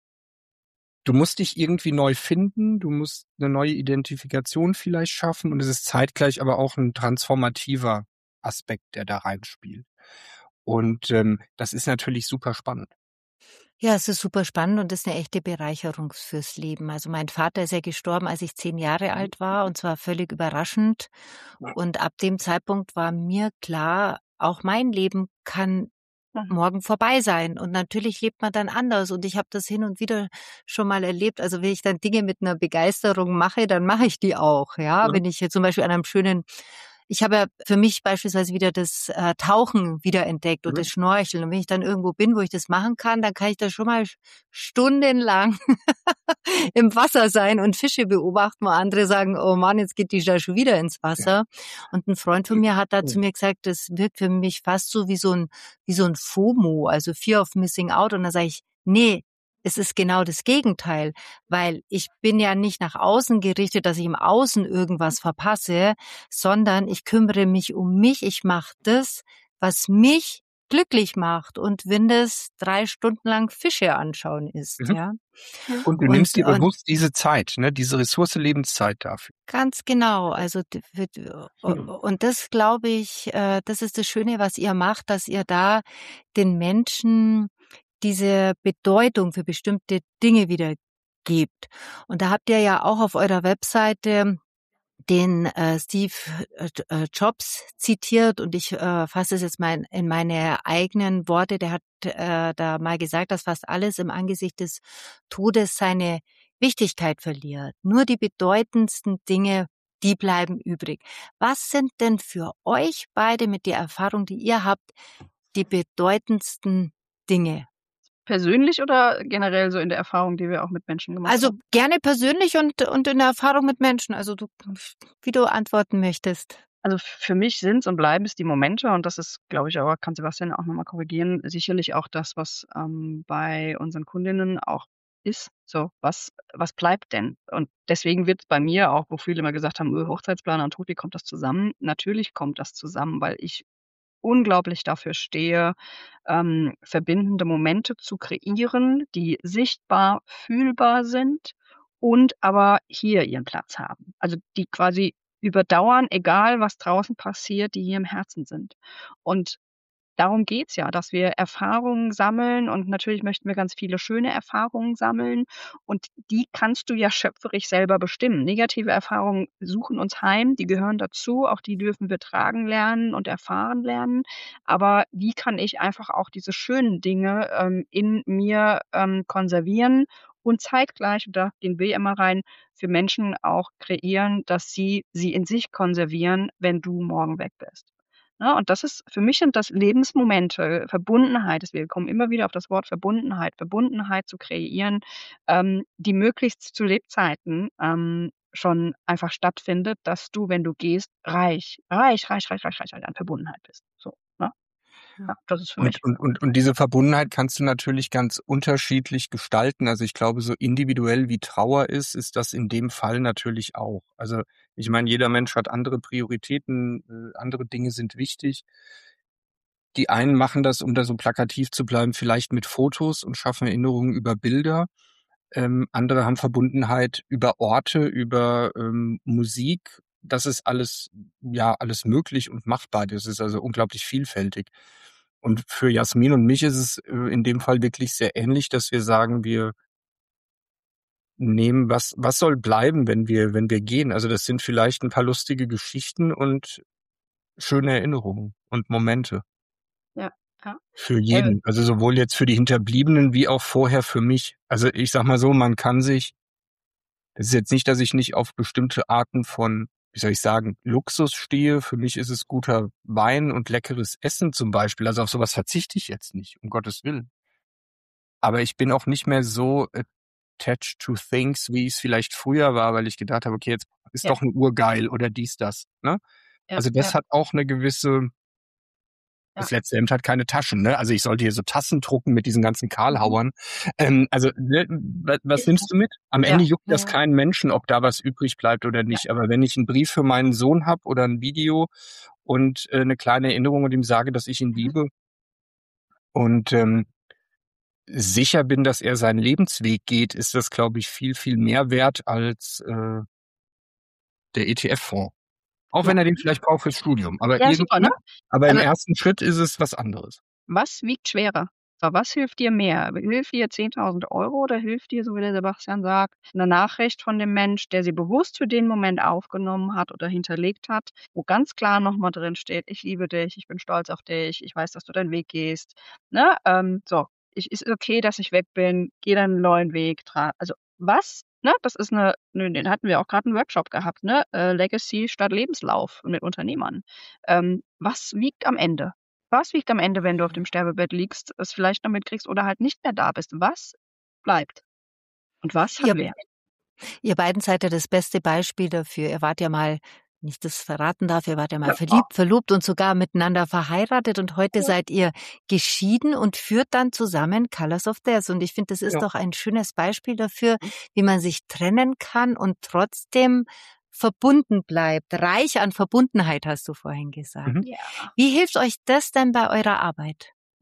Du musst dich irgendwie neu finden, du musst 'ne neue Identifikation vielleicht schaffen und es ist zeitgleich aber auch 'n transformativer Aspekt, der da reinspielt. Und, ähm, das ist natürlich super spannend. Ja, es ist super spannend und ist 'ne echte Bereicherung fürs Leben. Also, mein Vater ist ja gestorben, als ich zehn Jahre alt war und zwar völlig überraschend. Und ab dem Zeitpunkt war mir klar, auch mein Leben kann Mhm. morgen vorbei sein. Und natürlich lebt man dann anders und ich habe das hin und wieder schon mal erlebt. Also, wenn ich dann Dinge mit 'ner Begeisterung mache, dann mache ich die auch, ja? Mhm. Wenn ich jetzt zum Beispiel an einem schönen ich habe ja für mich beispielsweise wieder das, äh, Tauchen wiederentdeckt und das Mhm. Schnorcheln. Und wenn ich dann irgendwo bin, wo ich das machen kann, dann kann ich da schon mal st stundenlang im Wasser sein und Fische beobachten, wo andere sagen: „Oh Mann, jetzt geht die da schon wieder ins Wasser.“ Und 'n Freund von mir hat da zu mir gesagt, das wirkt für mich fast so wie so 'n wie so 'n FOMO, also Fear of Missing Out. Und da sage ich: „Ne, es ist genau das Gegenteil, weil ich bin ja nicht nach außen gerichtet, dass ich im Außen irgendwas verpasse, sondern ich kümmere mich um mich. Ich mache das, was mich glücklich macht und wenn das drei Stunden lang Fische anschauen ist, Mhm. ja. Und du Und, nimmst dir und bewusst diese Zeit, ne, diese Ressource Lebenszeit dafür. ganz genau. Also d- für, d- und das glaube ich, äh, das ist das Schöne, was ihr macht, dass ihr da den Menschen diese Bedeutung für bestimmte Dinge wieder gebt. Und da habt ihr ja auch auf eurer Webseite den äh, Steve äh, äh, Jobs zitiert und ich äh, fasse es jetzt mal in, in meine eigenen Worte. Der hat äh, da mal gesagt, dass fast alles im Angesicht des Todes seine Wichtigkeit verliert. Nur die bedeutendsten Dinge, die bleiben übrig. Was sind denn für euch beide mit der Erfahrung, die ihr habt, die bedeutendsten Dinge? Persönlich oder generell so in der Erfahrung, die wir auch mit Menschen gemacht Also haben? gerne persönlich und, und in der Erfahrung mit Menschen. Also du, wie du antworten möchtest. Also für mich sind's und bleiben es die Momente und das ist, glaube ich, aber kann Sebastian auch noch mal korrigieren, sicherlich auch das, was, ähm, bei unseren Kundinnen auch ist. So, was was bleibt denn? Und deswegen wird's bei mir auch, wo viele immer gesagt haben: „Öh, Hochzeitsplaner und Tod, wie kommt das zusammen?“ Natürlich kommt das zusammen, weil ich unglaublich dafür stehe, ähm, verbindende Momente zu kreieren, die sichtbar, fühlbar sind und aber hier ihren Platz haben. Also, die quasi überdauern, egal was draußen passiert, die hier im Herzen sind. Und darum geht's ja, dass wir Erfahrungen sammeln und natürlich möchten wir ganz viele schöne Erfahrungen sammeln und die kannst du ja schöpferisch selber bestimmen. Negative Erfahrungen suchen uns heim, die gehören dazu, auch die dürfen wir tragen lernen und erfahren lernen. Aber wie kann ich einfach auch diese schönen Dinge, ähm, in mir, ähm, konservieren und zeitgleich, und da gehen wir immer rein, für Menschen auch kreieren, dass sie sie in sich konservieren, wenn du morgen weg bist. Ne, und das ist für mich sind das Lebensmomente, Verbundenheit. Wir kommen immer wieder auf das Wort Verbundenheit. Verbundenheit zu kreieren, ähm, die möglichst zu Lebzeiten, ähm, schon einfach stattfindet, dass du, wenn du gehst, reich, reich, reich, reich, reich, reich an Verbundenheit bist. So, ne? Ja, das ist für mich. Und, und, und, und diese Verbundenheit kannst du natürlich ganz unterschiedlich gestalten. Also ich glaube, so individuell wie Trauer ist, ist das in dem Fall natürlich auch. Also ich meine, jeder Mensch hat andere Prioritäten, äh, andere Dinge sind wichtig. Die einen machen das, um da so plakativ zu bleiben, vielleicht mit Fotos und schaffen Erinnerungen über Bilder. Ähm, andere haben Verbundenheit über Orte, über ähm, Musik. Das ist alles, ja, alles möglich und machbar. Das ist also unglaublich vielfältig. Und für Jasmin und mich ist es äh, in dem Fall wirklich sehr ähnlich, dass wir sagen, wir nehmen, was, was soll bleiben, wenn wir, wenn wir gehen? Also das sind vielleicht ein paar lustige Geschichten und schöne Erinnerungen und Momente. Ja, ja. Für Äh, jeden. Also sowohl jetzt für die Hinterbliebenen wie auch vorher für mich. Also ich sag mal so, man kann sich, das ist jetzt nicht, dass ich nicht auf bestimmte Arten von, wie soll ich sagen, Luxus stehe. Für mich ist es guter Wein und leckeres Essen zum Beispiel. Also auf sowas verzichte ich jetzt nicht, um Gottes Willen. Aber ich bin auch nicht mehr so attached to things, wie ich es vielleicht früher war, weil ich gedacht habe, okay, jetzt ist ja, doch eine Uhr geil oder dies, das. Ne? ja, Also ja, das hat auch eine gewisse, ja. das letzte Hemd hat keine Taschen, ne? Also ich sollte hier so Tassen drucken mit diesen ganzen Mhm. Karlhauern. Ähm, also ne, was, was Ist nimmst du mit? Am ja, Ende juckt das Ja. keinen Menschen, ob da was übrig bleibt oder ja. nicht. Aber wenn ich einen Brief für meinen Sohn habe oder ein Video und äh, eine kleine Erinnerung und ihm sage, dass ich ihn Mhm. liebe und ähm, sicher bin, dass er seinen Lebensweg geht, ist das, glaube ich, viel, viel mehr wert als äh, der E T F-Fonds. Auch Ja. wenn er den vielleicht braucht fürs Studium. Aber Ja, irgend, super, ne? ne? Aber im Also ersten Schritt ist es was anderes. was wiegt schwerer? So, was hilft dir mehr? Hilft dir zehntausend Euro oder hilft dir, so wie der Sebastian sagt, 'ne Nachricht von dem Mensch, der sie bewusst für den Moment aufgenommen hat oder hinterlegt hat, wo ganz klar noch mal drin steht: „Ich liebe dich, ich bin stolz auf dich, ich weiß, dass du deinen Weg gehst“, ne? Ähm, so, ich ist okay, dass ich weg bin, geh deinen neuen Weg, tra also, was, ne? Das ist 'ne 'ne den hatten wir auch grad 'n Workshop gehabt, ne? Äh, Legacy statt Lebenslauf mit Unternehmern. Ähm, was wiegt am Ende? Was wiegt am Ende, wenn du auf dem Sterbebett liegst, es vielleicht noch mitkriegst oder halt nicht mehr da bist? Was bleibt? Und was hat Ihr, Wert? ihr beiden seid ja das beste Beispiel dafür. Ihr wart ja mal, wenn ich das verraten darf, ihr wart ja mal Ja. verliebt, verlobt und sogar miteinander verheiratet und heute Ja. seid ihr geschieden und führt dann zusammen Colors of Death. Und ich finde, das ist Ja. doch ein schönes Beispiel dafür, wie man sich trennen kann und trotzdem verbunden bleibt. Reich an Verbundenheit, hast du vorhin gesagt. Mhm. Ja. Wie hilft euch das denn bei eurer Arbeit?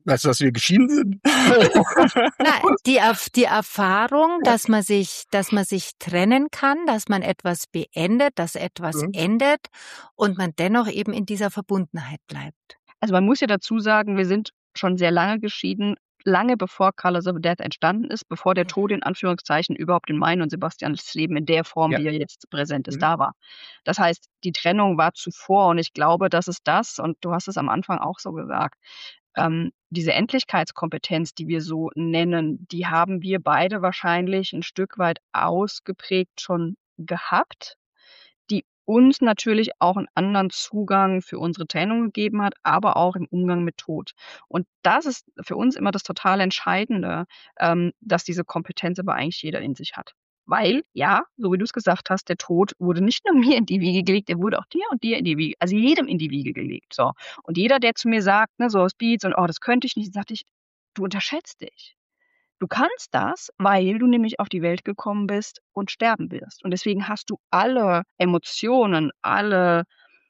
Weißt du, dass wir geschieden sind? Na, die, Erf- die Erfahrung, dass man sich, dass man sich trennen kann, dass man etwas beendet, dass etwas Mhm. endet und man dennoch eben in dieser Verbundenheit bleibt. Also man muss ja dazu sagen, wir sind schon sehr lange geschieden, lange bevor Colors of Death entstanden ist, bevor der Ja. Tod in Anführungszeichen überhaupt in mein und Sebastians Leben in der Form, Ja. wie er jetzt präsent ist, Mhm. da war. Das heißt, die Trennung war zuvor und ich glaube, das ist das, und du hast es am Anfang auch so gesagt, ähm, diese Endlichkeitskompetenz, die wir so nennen, die haben wir beide wahrscheinlich ein Stück weit ausgeprägt schon gehabt, die uns natürlich auch einen anderen Zugang für unsere Trennung gegeben hat, aber auch im Umgang mit Tod. Und das ist für uns immer das total Entscheidende, ähm, dass diese Kompetenz aber eigentlich jeder in sich hat. Weil, ja, so wie du es gesagt hast, der Tod wurde nicht nur mir in die Wiege gelegt, der wurde auch dir und dir in die Wiege, also jedem in die Wiege gelegt, so. Und jeder, der zu mir sagt, ne, so aus Beats und: „Oh, das könnte ich nicht“, sagte ich: „Du unterschätzt dich. Du kannst das, weil du nämlich auf die Welt gekommen bist und sterben wirst. Und deswegen hast du alle Emotionen, alle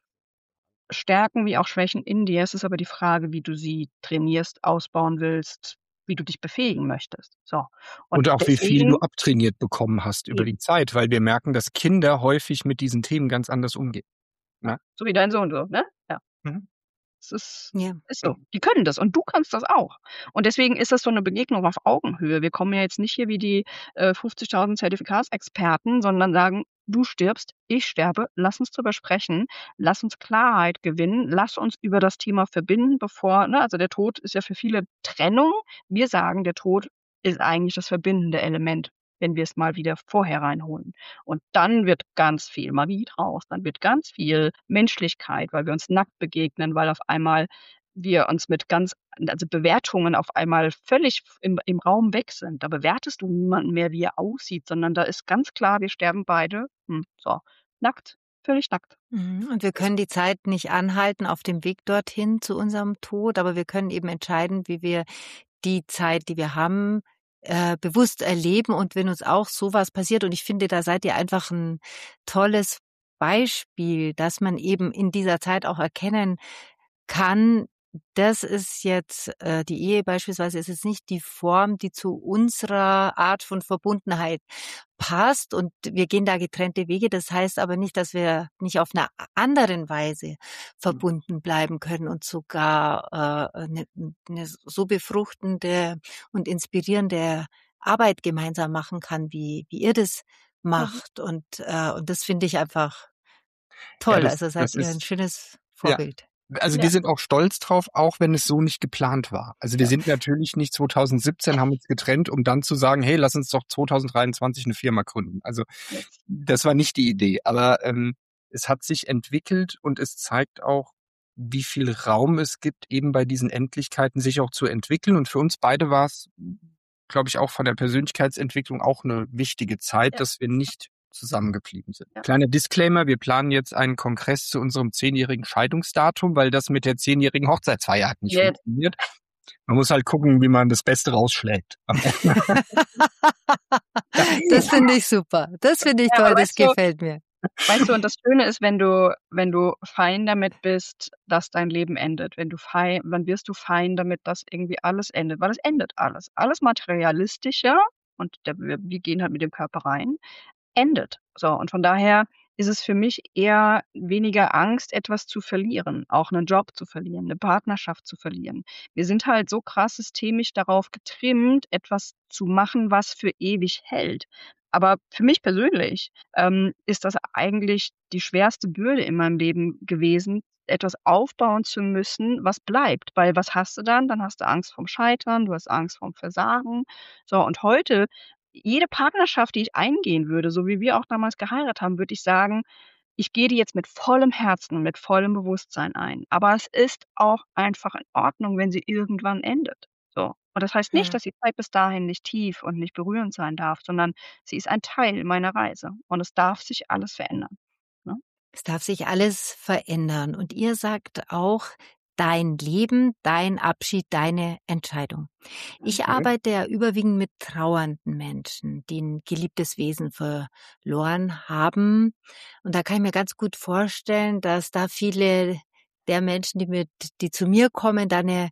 Stärken wie auch Schwächen in dir. Es ist aber die Frage, wie du sie trainierst, ausbauen willst, wie du dich befähigen möchtest. So. Und Und auch wie viel du deswegen abtrainiert bekommen hast über die eben, Zeit, weil wir merken, dass Kinder häufig mit diesen Themen ganz anders umgehen. ja, Ne? so wie dein Sohn so, ne? Ja. Mhm. Es ist Ja. ist so. Die können das und du kannst das auch. Und deswegen ist das so 'ne Begegnung auf Augenhöhe. Wir kommen ja jetzt nicht hier wie die, äh, fünfzigtausend Zertifikatsexperten, sondern sagen: „Du stirbst, ich sterbe, lass uns drüber sprechen, lass uns Klarheit gewinnen, lass uns über das Thema verbinden, bevor“, ne, also der Tod ist ja für viele Trennung. Wir sagen, der Tod ist eigentlich das verbindende Element, wenn wir es mal wieder vorher reinholen. Und dann wird ganz viel Magie draus, dann wird ganz viel Menschlichkeit, weil wir uns nackt begegnen, weil auf einmal wir uns mit ganz, also Bewertungen auf einmal völlig im im Raum weg sind. Da bewertest du niemanden mehr, wie er aussieht, sondern da ist ganz klar, wir sterben beide, hm, so, nackt, völlig nackt. Mhm. Und wir Ist so. können die Zeit nicht anhalten auf dem Weg dorthin zu unserem Tod, aber wir können eben entscheiden, wie wir die Zeit, die wir haben, äh, bewusst erleben und wenn uns auch sowas passiert. Und ich finde, da seid ihr einfach ein tolles Beispiel, dass man eben in dieser Zeit auch erkennen kann, das ist jetzt äh, die Ehe beispielsweise ist jetzt nicht die Form, die zu unserer Art von Verbundenheit passt und wir gehen da getrennte Wege. Das heißt aber nicht, dass wir nicht auf einer anderen Weise Mhm. verbunden bleiben können und sogar äh, eine, eine so befruchtende und inspirierende Arbeit gemeinsam machen kann, wie wie ihr das Mhm. macht. Und äh, und das finde ich einfach Ja, toll. das, Also seid das ihr ein ist, schönes ja. Vorbild. Also wir Ja, sind auch stolz drauf, auch wenn es so nicht geplant war. Also wir ja. sind natürlich nicht zwanzig siebzehn, haben uns getrennt, um dann zu sagen, hey, lass uns doch zwanzig dreiundzwanzig eine Firma gründen. Also Ne. das war nicht die Idee, aber ähm, es hat sich entwickelt und es zeigt auch, wie viel Raum es gibt, eben bei diesen Endlichkeiten sich auch zu entwickeln. Und für uns beide war es, glaube ich, auch von der Persönlichkeitsentwicklung auch eine wichtige Zeit, Ja, dass wir nicht zusammengeblieben sind. ja. Kleiner Disclaimer, wir planen jetzt einen Kongress zu unserem zehnjährigen Scheidungsdatum, weil das mit der zehnjährigen Hochzeitsfeier hat nicht Jetzt. funktioniert. Man muss halt gucken, wie man das Beste rausschlägt. am Ende. Das finde ich super. Das finde ich Ja, toll, aber das weißt du gefällt mir. weißt du, und das Schöne ist, wenn du wenn du fein damit bist, dass dein Leben endet, wenn du fein dann wirst du fein damit, dass irgendwie alles endet, weil es endet alles. Alles Materialistische, und der wir wir gehen halt mit dem Körper rein, endet. So, und von daher ist es für mich eher weniger Angst, etwas zu verlieren, auch 'nen Job zu verlieren, 'ne Partnerschaft zu verlieren. Wir sind halt so krass systemisch darauf getrimmt, etwas zu machen, was für ewig hält. Aber für mich persönlich, ähm, ist das eigentlich die schwerste Bürde in meinem Leben gewesen, etwas aufbauen zu müssen, was bleibt. Weil was hast du dann? Dann hast du Angst vorm Scheitern, du hast Angst vorm Versagen. So, und heute jede Partnerschaft, die ich eingehen würde, so wie wir auch damals geheiratet haben, würde ich sagen, ich gehe die jetzt mit vollem Herzen und mit vollem Bewusstsein ein. Aber es ist auch einfach in Ordnung, wenn sie irgendwann endet. So. Und das heißt nicht, Ja. dass die Zeit bis dahin nicht tief und nicht berührend sein darf, sondern sie ist ein Teil meiner Reise und es darf sich alles verändern, ne? Es darf sich alles verändern. Und ihr sagt auch, dein Leben, dein Abschied, deine Entscheidung. Ich Mhm. Mhm. arbeite ja überwiegend mit trauernden Menschen, die ein geliebtes Wesen verloren haben. Und da kann ich mir ganz gut vorstellen, dass da viele der Menschen, die mit, die zu mir kommen, da eine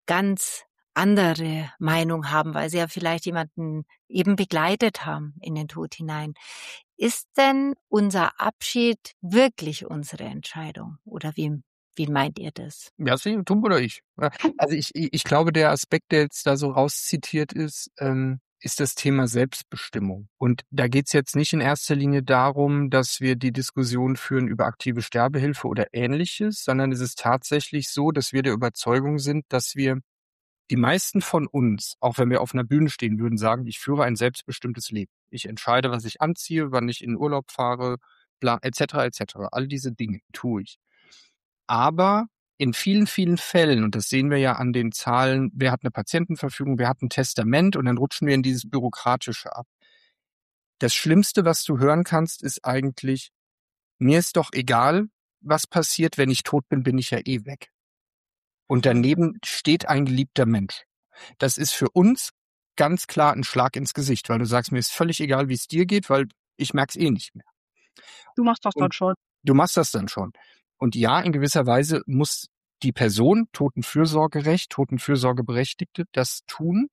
ganz andere Meinung haben, weil sie ja vielleicht jemanden eben begleitet haben in den Tod hinein. Ist denn unser Abschied wirklich unsere Entscheidung? Oder wie, wie meint ihr das? Ja, Sie, Tum oder ich? Also ich, ich ich glaube, der Aspekt, der jetzt da so rauszitiert ist, ähm, ist das Thema Selbstbestimmung. Und da geht's jetzt nicht in erster Linie darum, dass wir die Diskussion führen über aktive Sterbehilfe oder Ähnliches, sondern es ist tatsächlich so, dass wir der Überzeugung sind, dass wir die meisten von uns, auch wenn wir auf einer Bühne stehen würden, sagen, ich führe ein selbstbestimmtes Leben. Ich entscheide, was ich anziehe, wann ich in den Urlaub fahre, bla, et cetera, et cetera. All diese Dinge tue ich. Aber in vielen, vielen Fällen, und das sehen wir ja an den Zahlen, wer hat eine Patientenverfügung, wer hat ein Testament, und dann rutschen wir in dieses Bürokratische ab. Das Schlimmste, was du hören kannst, ist eigentlich, mir ist doch egal, was passiert, wenn ich tot bin, bin ich ja eh weg. Und daneben steht ein geliebter Mensch. Das ist für uns ganz klar ein Schlag ins Gesicht, weil du sagst, mir ist völlig egal, wie es dir geht, weil ich merk's eh nicht mehr. Du machst das dann Und schon. du machst das dann schon. Und ja, in gewisser Weise muss die Person, Totenfürsorgerecht, Totenfürsorgeberechtigte, das tun.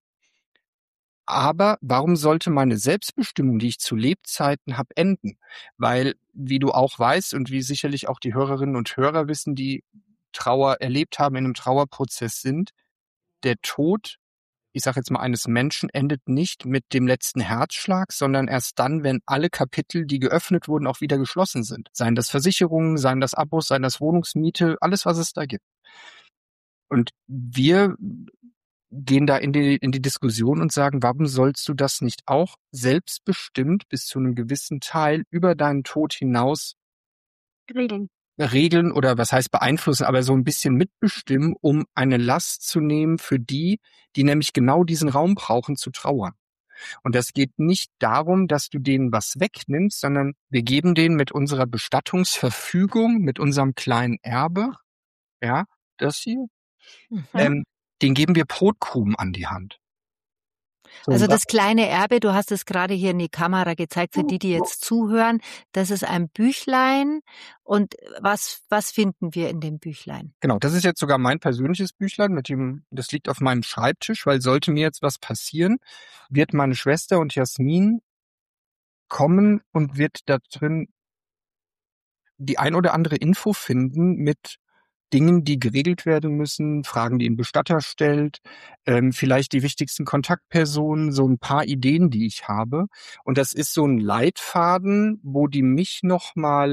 Aber warum sollte meine Selbstbestimmung, die ich zu Lebzeiten habe, enden? Weil, wie du auch weißt und wie sicherlich auch die Hörerinnen und Hörer wissen, die Trauer erlebt haben, in einem Trauerprozess sind, der Tod, ich sage jetzt mal, eines Menschen endet nicht mit dem letzten Herzschlag, sondern erst dann, wenn alle Kapitel, die geöffnet wurden, auch wieder geschlossen sind. Seien das Versicherungen, seien das Abos, seien das Wohnungsmiete, alles, was es da gibt. Und wir gehen da in die, in die Diskussion und sagen, warum sollst du das nicht auch selbstbestimmt bis zu einem gewissen Teil über deinen Tod hinaus Regeln. regeln oder was heißt beeinflussen, aber so ein bisschen mitbestimmen, um eine Last zu nehmen für die, die nämlich genau diesen Raum brauchen zu trauern. Und das geht nicht darum, dass du denen was wegnimmst, sondern wir geben denen mit unserer Bestattungsverfügung, mit unserem kleinen Erbe, ja, das hier, Mhm. ähm, den geben wir Brotkrumen an die Hand. So, Also und das kleine Erbe, du hast es gerade hier in die Kamera gezeigt, für die, die jetzt zuhören, das ist ein Büchlein. Und was, was finden wir in dem Büchlein? Genau, das ist jetzt sogar mein persönliches Büchlein, mit dem, das liegt auf meinem Schreibtisch, weil sollte mir jetzt was passieren, wird meine Schwester und Jasmin kommen und wird da drin die ein oder andere Info finden mit Dingen, die geregelt werden müssen, Fragen, die ein Bestatter stellt, ähm, vielleicht die wichtigsten Kontaktpersonen, so ein paar Ideen, die ich habe. Und das ist so ein Leitfaden, wo die mich nochmal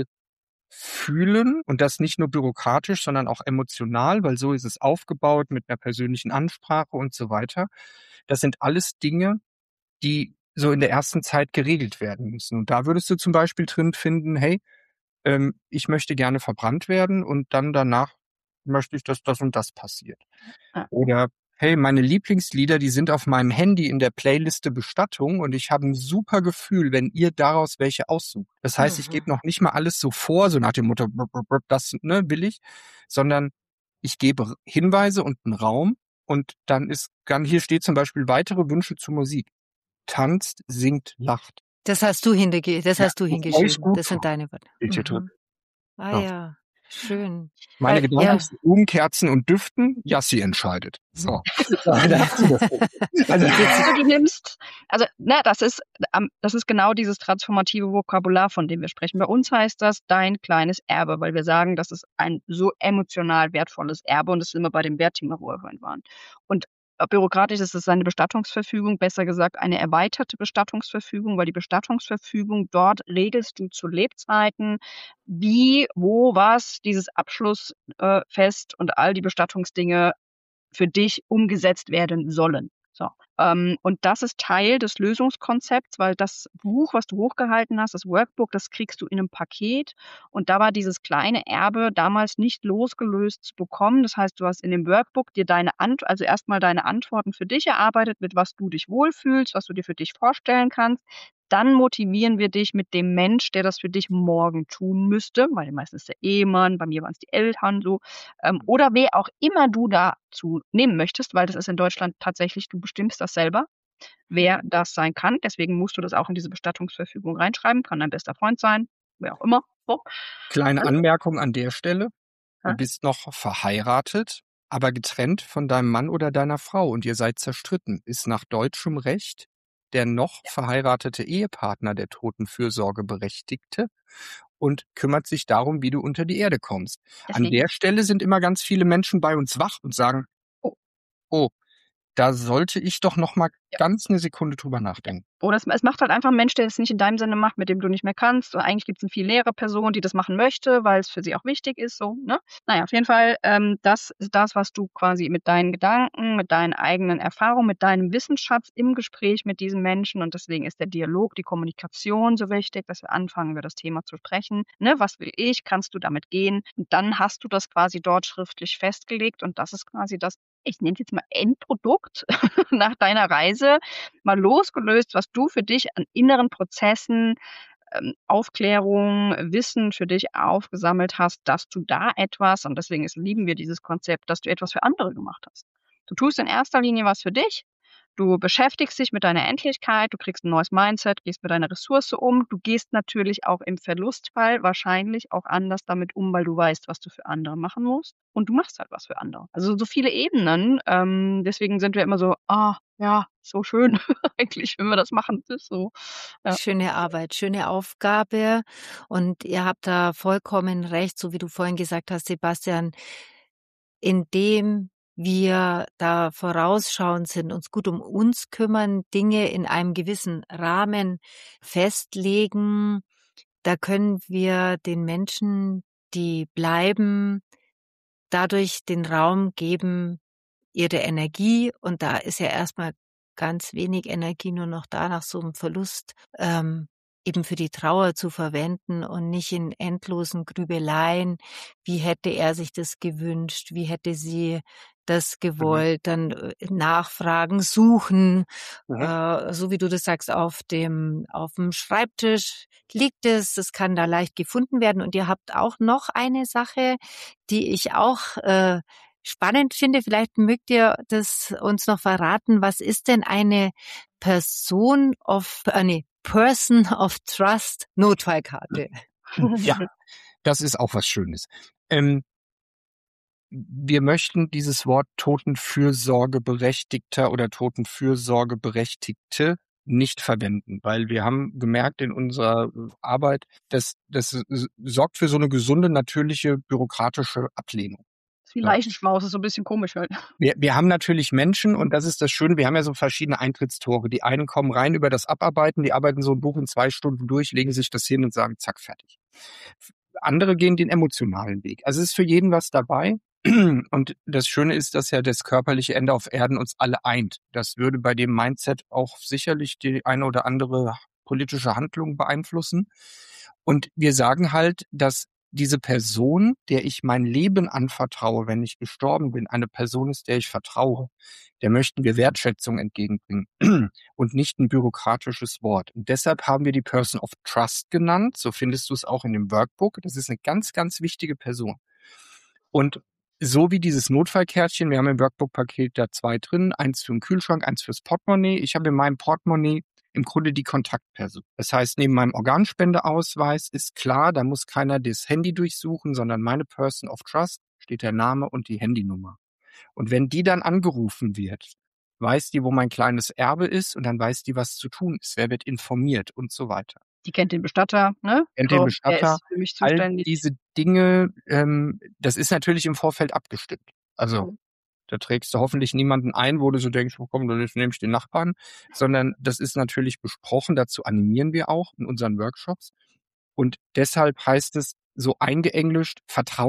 fühlen, und das nicht nur bürokratisch, sondern auch emotional, weil so ist es aufgebaut mit einer persönlichen Ansprache und so weiter. Das sind alles Dinge, die so in der ersten Zeit geregelt werden müssen. Und da würdest du zum Beispiel drin finden, hey, ähm, ich möchte gerne verbrannt werden und dann danach möchte ich, dass das und das passiert. Ja. Oder hey, meine Lieblingslieder, die sind auf meinem Handy in der Playliste Bestattung und ich habe ein super Gefühl, wenn ihr daraus welche aussucht. Das heißt, ich Mhm. gebe noch nicht mal alles so vor, so nach dem Motto, brr, brr, brr, das ne, will ich, sondern ich gebe Hinweise und einen Raum und dann ist, dann hier steht zum Beispiel weitere Wünsche zur Musik. Tanzt, singt, lacht. Das hast du hinge das Ja, hast du das euch hingeschrieben. gut Das sind tut, deine Worte. steht hier drin. Mhm. Ah Ja. ja, schön. Meine Weil- Gedanken Ja. zu Blumen, Kerzen und Düften, Jassi entscheidet. So. Da hast du das. Also, Also du nimmst, also na, das ist, am- das ist genau dieses transformative Vokabular, von dem wir sprechen. Bei uns heißt das dein kleines Erbe, weil wir sagen, das ist ein so emotional wertvolles Erbe, und das sind wir bei dem Wertthema, wo wir vorhin waren. Und äh, bürokratisch ist es eine Bestattungsverfügung, besser gesagt eine erweiterte Bestattungsverfügung, weil die Bestattungsverfügung, dort regelst du zu Lebzeiten, wie, wo, was dieses Abschlussfest äh, Fest und all die Bestattungsdinge für dich umgesetzt werden sollen. So. Ähm, und das ist Teil des Lösungskonzepts, weil das Buch, was du hochgehalten hast, das Workbook, das kriegst du in einem Paket. Und da war dieses kleine Erbe damals nicht losgelöst zu bekommen. Das heißt, du hast in dem Workbook dir deine Ant also erstmal deine Antworten für dich erarbeitet, mit was du dich wohlfühlst, was du dir für dich vorstellen kannst. Dann motivieren wir dich mit dem Mensch, der das für dich morgen tun müsste, weil meistens der Ehemann, bei mir waren es die Eltern so, ähm, oder wer auch immer du dazu nehmen möchtest, weil das ist in Deutschland tatsächlich, du bestimmst das selber, wer das sein kann. Deswegen musst du das auch in diese Bestattungsverfügung reinschreiben, kann dein bester Freund sein, wer auch immer. So. kleine Also, Anmerkung an der Stelle. Du ja. bist noch verheiratet. aber getrennt von deinem Mann oder deiner Frau und ihr seid zerstritten, ist nach deutschem Recht der noch verheiratete Ehepartner der Totenfürsorgeberechtigte und kümmert sich darum, wie du unter die Erde kommst. An Deswegen. der Stelle sind immer ganz viele Menschen bei uns wach und sagen, Oh. oh, da sollte ich doch noch mal Ja. ganz eine Sekunde drüber nachdenken. Oder es, es macht halt einfach einen Mensch, der es nicht in deinem Sinne macht, mit dem du nicht mehr kannst. Und eigentlich gibt es eine viel nähere Person, die das machen möchte, weil es für sie auch wichtig ist. So, ne? Naja, auf jeden Fall, ähm, das ist das, was du quasi mit deinen Gedanken, mit deinen eigenen Erfahrungen, mit deinem Wissensschatz im Gespräch mit diesen Menschen, und deswegen ist der Dialog, die Kommunikation so wichtig, dass wir anfangen, über das Thema zu sprechen. Ne? Was will ich? Kannst du damit gehen? Und dann hast du das quasi dort schriftlich festgelegt, und das ist quasi das, ich nenne es jetzt mal Endprodukt nach deiner Reise, mal losgelöst, was du für dich an inneren Prozessen, ähm, Aufklärung, Wissen für dich aufgesammelt hast, dass du da etwas, und deswegen ist, lieben wir dieses Konzept, dass du etwas für andere gemacht hast. Du tust in erster Linie was für dich. Du beschäftigst dich mit deiner Endlichkeit, du kriegst ein neues Mindset, gehst mit deiner Ressource um. Du gehst natürlich auch im Verlustfall wahrscheinlich auch anders damit um, weil du weißt, was du für andere machen musst. Und du machst halt was für andere. Also so viele Ebenen. Ähm, deswegen sind wir immer so, ah, ja, so schön eigentlich, wenn wir das machen. Das ist so. Ja. Schöne Arbeit, schöne Aufgabe. Und ihr habt da vollkommen recht, so wie du vorhin gesagt hast, Sebastian, indem wir da vorausschauend sind, uns gut um uns kümmern, Dinge in einem gewissen Rahmen festlegen, da können wir den Menschen, die bleiben, dadurch den Raum geben, ihre Energie, und da ist ja erstmal ganz wenig Energie nur noch da nach so einem Verlust, ähm, eben für die Trauer zu verwenden und nicht in endlosen Grübeleien. Wie hätte er sich das gewünscht? Wie hätte sie das Mhm. gewollt? Dann äh, nachfragen, suchen, Mhm. äh, so wie du das sagst, auf dem, auf dem Schreibtisch liegt es, das kann da leicht gefunden werden. Und ihr habt auch noch eine Sache, die ich auch äh, spannend finde. Vielleicht mögt ihr das uns noch verraten. Was ist denn eine Person of, äh, nee, Person of Trust Notfallkarte? Ja, das ist auch was Schönes. Ähm, wir möchten dieses Wort Totenfürsorgeberechtigter oder Totenfürsorgeberechtigte nicht verwenden, weil wir haben gemerkt in unserer Arbeit, dass das s- sorgt für so eine gesunde, natürliche, bürokratische Ablehnung. Das ist wie Ja. Leichenschmaus, ist so ein bisschen komisch halt. Wir, wir haben natürlich Menschen, und das ist das Schöne, wir haben ja so verschiedene Eintrittstore. Die einen kommen rein über das Abarbeiten, die arbeiten so ein Buch in zwei Stunden durch, legen sich das hin und sagen, zack, fertig. Andere gehen den emotionalen Weg. Also es ist für jeden was dabei. Und das Schöne ist, dass ja das körperliche Ende auf Erden uns alle eint. Das würde bei dem Mindset auch sicherlich die eine oder andere politische Handlung beeinflussen. Und wir sagen halt, dass diese Person, der ich mein Leben anvertraue, wenn ich gestorben bin, eine Person ist, der ich vertraue, der möchten wir Wertschätzung entgegenbringen und nicht ein bürokratisches Wort. Und deshalb haben wir die Person of Trust genannt. So findest du es auch in dem Workbook. Das ist eine ganz, ganz wichtige Person. Und so wie dieses Notfallkärtchen, wir haben im Workbook-Paket da zwei drin, eins für den Kühlschrank, eins fürs Portemonnaie. Ich habe in meinem Portemonnaie im Grunde die Kontaktperson. Das heißt, neben meinem Organspendeausweis ist klar, da muss keiner das Handy durchsuchen, sondern meine Person of Trust steht der Name und die Handynummer. Und wenn die dann angerufen wird, weiß die, wo mein kleines Erbe ist, und dann weiß die, was zu tun ist. Wer wird informiert und so weiter. Die kennt den Bestatter, ne? Kennt So, den er Bestatter. ist für mich All zuständig. diese Dinge, ähm, das ist natürlich im Vorfeld abgestimmt. Also da trägst du hoffentlich niemanden ein, wo du so denkst, oh, komm, dann nehme ich den Nachbarn, sondern das ist natürlich besprochen. Dazu animieren wir auch in unseren Workshops. Und deshalb heißt es so eingeenglischt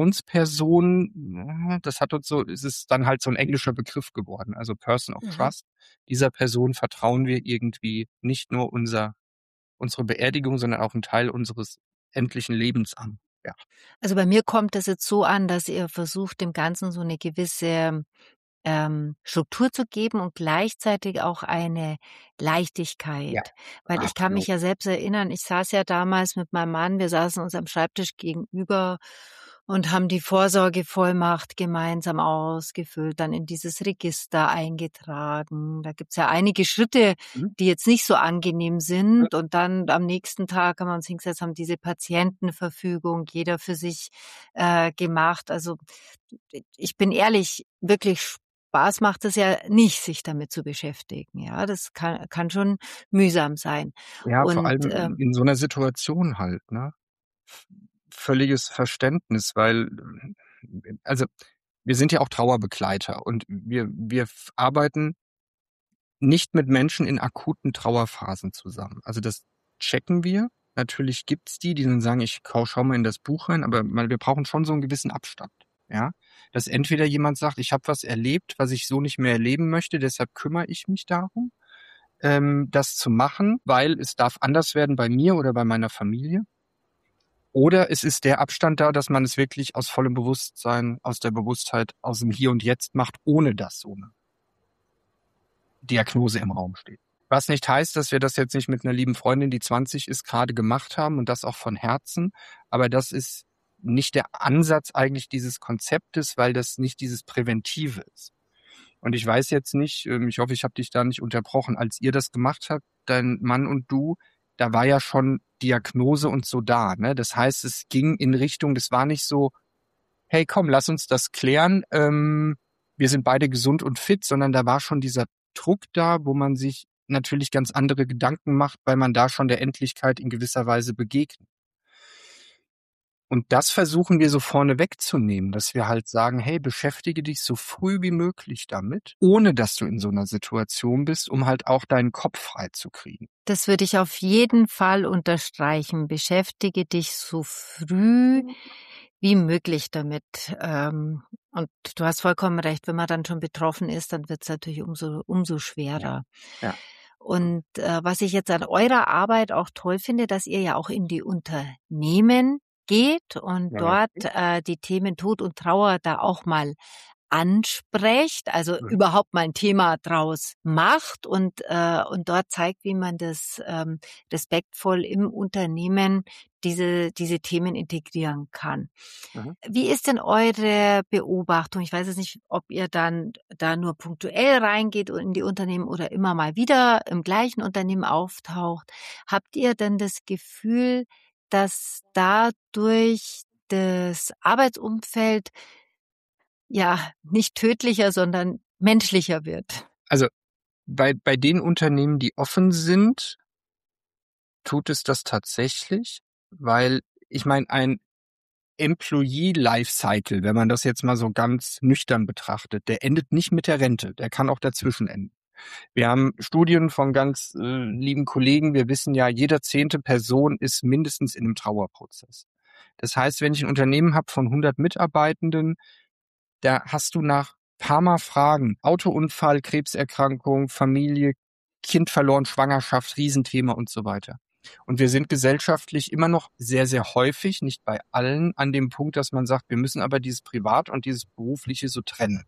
Vertrauensperson. Das hat uns so, es ist dann halt so ein englischer Begriff geworden. Also Person of Mhm. Trust. Dieser Person vertrauen wir irgendwie nicht nur unser, unsere Beerdigung, sondern auch einen Teil unseres endlichen Lebens an. Ja. Also bei mir kommt das jetzt so an, dass ihr versucht, dem Ganzen so eine gewisse ähm, Struktur zu geben und gleichzeitig auch eine Leichtigkeit. Ja, Weil ich kann mich absolut. ja selbst erinnern, ich saß ja damals mit meinem Mann, wir saßen uns am Schreibtisch gegenüber und haben die Vorsorgevollmacht gemeinsam ausgefüllt, dann in dieses Register eingetragen. Da gibt's ja einige Schritte, Mhm. die jetzt nicht so angenehm Ja. sind. Und dann am nächsten Tag haben wir uns hingesetzt, haben diese Patientenverfügung jeder für sich äh, gemacht. Also ich bin ehrlich, wirklich Spaß macht es ja nicht, sich damit zu beschäftigen. Ja, das kann, kann schon mühsam sein. Ja, vor Und allem ähm, in so einer Situation halt, ne? Völliges Verständnis, weil, äh, also wir sind ja auch Trauerbegleiter und wir wir f arbeiten nicht mit Menschen in akuten Trauerphasen zusammen. Also das checken wir. Natürlich gibt's die, die dann sagen: „Ich kau schau mal in das Buch rein“, aber mal wir brauchen schon so einen gewissen Abstand, ja? Dass entweder jemand sagt: „Ich habe was erlebt, was ich so nicht mehr erleben möchte, deshalb kümmere ich mich darum, ähm, das zu machen, weil es darf anders werden bei mir oder bei meiner Familie.“ Oder es ist der Abstand da, dass man es wirklich aus vollem Bewusstsein, aus der Bewusstheit, aus dem Hier und Jetzt macht, ohne dass so 'ne Diagnose im Raum steht. Was nicht heißt, dass wir das jetzt nicht mit einer lieben Freundin, die zwanzig ist, gerade gemacht haben und das auch von Herzen, aber das ist nicht der Ansatz eigentlich dieses Konzeptes, weil das nicht dieses Präventive ist. Und ich weiß jetzt nicht, ähm, ich hoffe, ich habe dich da nicht unterbrochen, als ihr das gemacht habt, dein Mann und du, da war ja schon Diagnose und so da, ne? Das heißt, es ging in Richtung, das war nicht so: „Hey, komm, lass uns das klären, ähm, wir sind beide gesund und fit“, sondern da war schon dieser Druck da, wo man sich natürlich ganz andere Gedanken macht, weil man da schon der Endlichkeit in gewisser Weise begegnet. Und das versuchen wir so vorne wegzunehmen, dass wir halt sagen: „Hey, beschäftige dich so früh wie möglich damit, ohne dass du in so einer Situation bist, um halt auch deinen Kopf freizukriegen.“ das würde ich auf jeden Fall unterstreichen. Beschäftige dich so früh wie möglich damit. Ähm, und du hast vollkommen recht, wenn man dann schon betroffen ist, dann wird es natürlich umso, umso Ja, schwerer. ja. Und äh, was ich jetzt an eurer Arbeit auch toll finde, dass ihr ja auch in die Unternehmen geht und Ja, dort okay. äh, die Themen Tod und Trauer da auch mal ansprecht, also Mhm. überhaupt mal ein Thema draus macht und äh, und dort zeigt, wie man das ähm, respektvoll im Unternehmen diese diese Themen integrieren kann. Mhm. Wie ist denn eure Beobachtung? Ich weiß jetzt nicht, ob ihr dann da nur punktuell reingeht in die Unternehmen oder immer mal wieder im gleichen Unternehmen auftaucht. Habt ihr denn das Gefühl, dass dadurch das Arbeitsumfeld ja nicht tödlicher, sondern menschlicher wird? Also, bei bei den Unternehmen, die offen sind, tut es das tatsächlich, weil ich meine, ein Employee Lifecycle, wenn man das jetzt mal so ganz nüchtern betrachtet, der endet nicht mit der Rente, der kann auch dazwischen enden. Wir haben Studien von ganz äh, lieben Kollegen, wir wissen ja, jede zehnte Person ist mindestens in einem Trauerprozess. Das heißt, wenn ich ein Unternehmen habe von hundert Mitarbeitenden, da hast du nach paar Mal Fragen, Autounfall, Krebserkrankung, Familie, Kind verloren, Schwangerschaft, Riesenthema und so weiter. Und wir sind gesellschaftlich immer noch sehr, sehr häufig, nicht bei allen, an dem Punkt, dass man sagt, wir müssen aber dieses Privat und dieses Berufliche so trennen.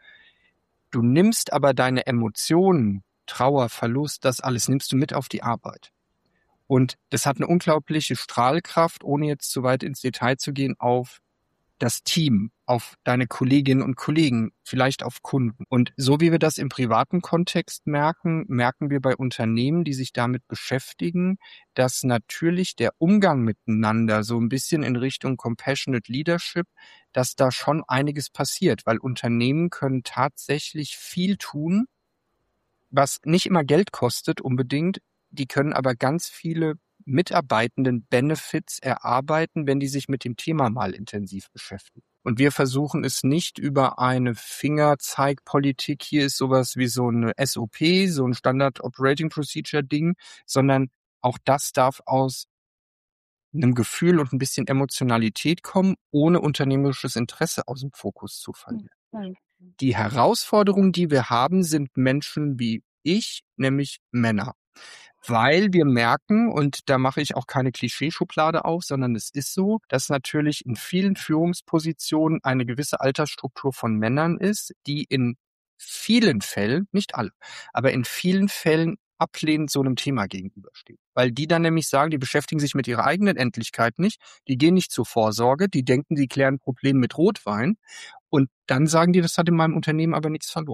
Du nimmst aber deine Emotionen, Trauer, Verlust, das alles nimmst du mit auf die Arbeit. Und das hat eine unglaubliche Strahlkraft, ohne jetzt zu weit ins Detail zu gehen, auf das Team, auf deine Kolleginnen und Kollegen, vielleicht auf Kunden. Und so wie wir das im privaten Kontext merken, merken wir bei Unternehmen, die sich damit beschäftigen, dass natürlich der Umgang miteinander so ein bisschen in Richtung Compassionate Leadership, dass da schon einiges passiert, weil Unternehmen können tatsächlich viel tun, was nicht immer Geld kostet unbedingt. Die können aber ganz viele Mitarbeitenden Benefits erarbeiten, wenn die sich mit dem Thema mal intensiv beschäftigen. Und wir versuchen es nicht über eine Fingerzeigpolitik, hier ist sowas wie so eine S O P, so ein Standard Operating Procedure Ding, sondern auch das darf aus einem Gefühl und ein bisschen Emotionalität kommen, ohne unternehmerisches Interesse aus dem Fokus zu verlieren. Mhm. Die Herausforderungen, die wir haben, sind Menschen wie ich, nämlich Männer. Weil wir merken, und da mache ich auch keine Klischeeschublade auf, sondern es ist so, dass natürlich in vielen Führungspositionen eine gewisse Altersstruktur von Männern ist, die in vielen Fällen, nicht alle, aber in vielen Fällen ablehnend so einem Thema gegenüberstehen. Weil die dann nämlich sagen, die beschäftigen sich mit ihrer eigenen Endlichkeit nicht, die gehen nicht zur Vorsorge, die denken, die klären ein Problem mit Rotwein und dann sagen die, das hat in meinem Unternehmen aber nichts verloren.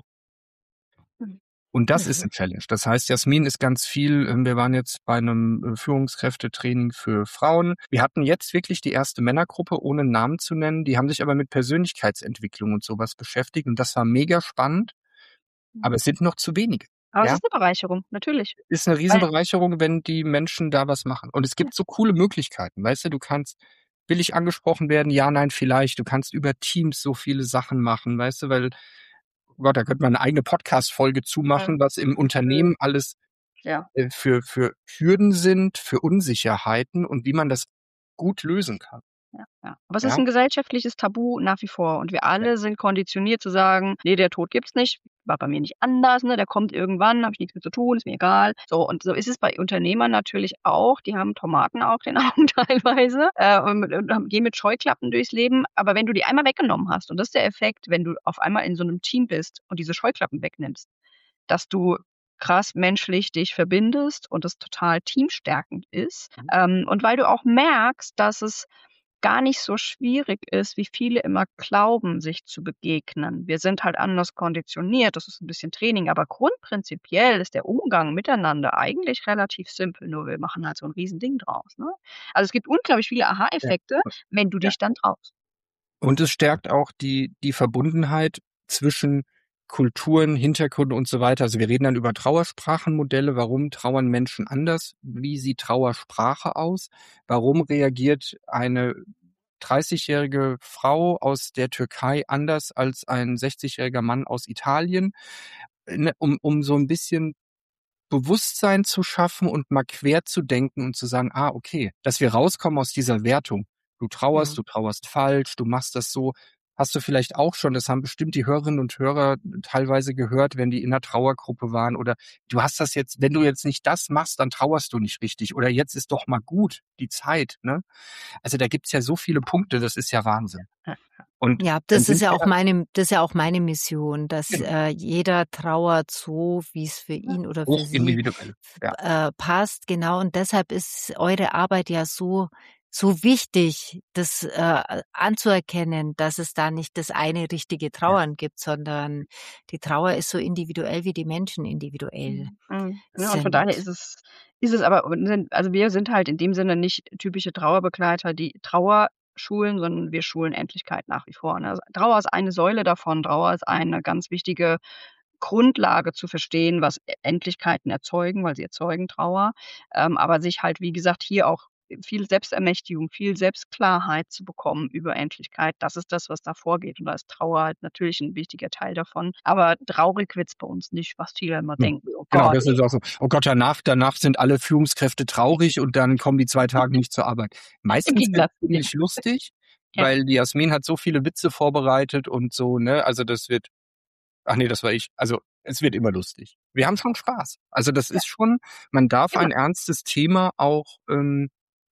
Mhm. Und das ist Mhm. ein Challenge. Das heißt, Jasmin ist ganz viel, ähm, wir waren jetzt bei einem äh, Führungskräftetraining für Frauen. Wir hatten jetzt wirklich die erste Männergruppe, ohne einen Namen zu nennen. Die haben sich aber mit Persönlichkeitsentwicklung und sowas beschäftigt und das war mega spannend, aber es sind noch zu wenige. Aber es Ja, ist eine Bereicherung, natürlich. ist eine Weil Riesenbereicherung, wenn die Menschen da was machen. Und es ja, gibt so coole Möglichkeiten, weißt du, du kannst will ich angesprochen werden? Ja, nein, vielleicht. Du kannst über Teams so viele Sachen machen, weißt du, weil oh Gott, da könnte man eine eigene Podcast-Folge mhm, zumachen, was im mhm, Unternehmen alles ja. äh, für, für Hürden sind, für Unsicherheiten und wie man das gut lösen kann. Ja, ja. Aber es ist Ja, 'n gesellschaftliches Tabu nach wie vor und wir ja, alle sind konditioniert zu sagen: „Ne, der Tod gibt's nicht, war bei mir nicht anders, ne? Der kommt irgendwann, habe ich nix mit zu tun, ist mir egal.“ So, und so ist es bei Unternehmern natürlich auch. Die haben Tomaten auf den Augen teilweise, äh, und und haben gehen mit Scheuklappen durchs Leben. Aber wenn du die einmal weggenommen hast und das ist der Effekt, wenn du auf einmal in so 'nem Team bist und diese Scheuklappen wegnimmst, dass du krass menschlich dich verbindest und es total teamstärkend ist. mhm, Ähm, und weil du auch merkst, dass es gar nicht so schwierig ist, wie viele immer glauben, sich zu begegnen. Wir sind halt anders konditioniert, das ist 'n bisschen Training, aber grundprinzipiell ist der Umgang miteinander eigentlich relativ simpel, nur wir machen halt so 'n Riesending draus, ne? Also, es gibt unglaublich viele ja, Aha-Effekte, wenn du ja. dich dann traust. Und es stärkt auch die, die Verbundenheit zwischen Kulturen, Hintergründen und so weiter. Also wir reden dann über Trauersprachenmodelle. Warum trauern Menschen anders? Wie sieht Trauersprache aus? Warum reagiert eine dreißigjährige Frau aus der Türkei anders als ein sechzigjähriger Mann aus Italien? Ne, Um, um so ein bisschen Bewusstsein zu schaffen und mal quer zu denken und zu sagen, ah, okay, dass wir rauskommen aus dieser Wertung. Du trauerst, Mhm. du trauerst falsch, du machst das so. Hast du vielleicht auch schon, das haben bestimmt die Hörerinnen und Hörer teilweise gehört, wenn die in einer Trauergruppe waren oder du hast das jetzt, wenn du jetzt nicht das machst, dann trauerst du nicht richtig oder jetzt ist doch mal gut, die Zeit, ne? Also da gibt's ja so viele Punkte, das ist ja Wahnsinn. Ja, Und Ja, dann das ist sind ja wir auch da, meine das ist ja auch meine Mission, dass, genau, äh, jeder trauert so, wie's für ja. ihn oder für hoch sie individuell. Ja, äh, passt, genau. Und deshalb ist eure Arbeit ja so so wichtig, das, äh, anzuerkennen, dass es da nicht das eine richtige ja, Trauern gibt, sondern die Trauer ist so individuell, wie die Menschen individuell Mhm, mhm. Ja, und von sind. daher ist es ist es aber sind also, wir sind halt in dem Sinne nicht typische Trauerbegleiter, die Trauer schulen, sondern wir schulen Endlichkeit nach wie vor, ne? Also, Trauer ist eine Säule davon. Trauer ist eine ganz wichtige Grundlage zu verstehen, was E Endlichkeiten erzeugen, weil sie erzeugen Trauer. Ähm, aber sich halt, wie gesagt, hier auch viel Selbstermächtigung, viel Selbstklarheit zu bekommen über Endlichkeit, das ist das, was da vorgeht. Und da ist Trauer halt natürlich 'n wichtiger Teil davon. Aber traurig wird's bei uns nicht, was viele immer hm. denken: „Oh Genau, Gott, das ey.“ ist auch so. Oh Gott, danach, danach sind alle Führungskräfte traurig und dann kommen die zwei Tage nicht zur Arbeit. Im Meistens wird's Gegensatz zu dir. ziemlich lustig, Ja. weil die Jasmin hat so viele Witze vorbereitet und so, ne? Also das wird, ach nee, das war ich. Also es wird immer lustig. Wir haben schon Spaß. Also das Ja, ist schon, man darf genau. ein ernstes Thema auch ähm,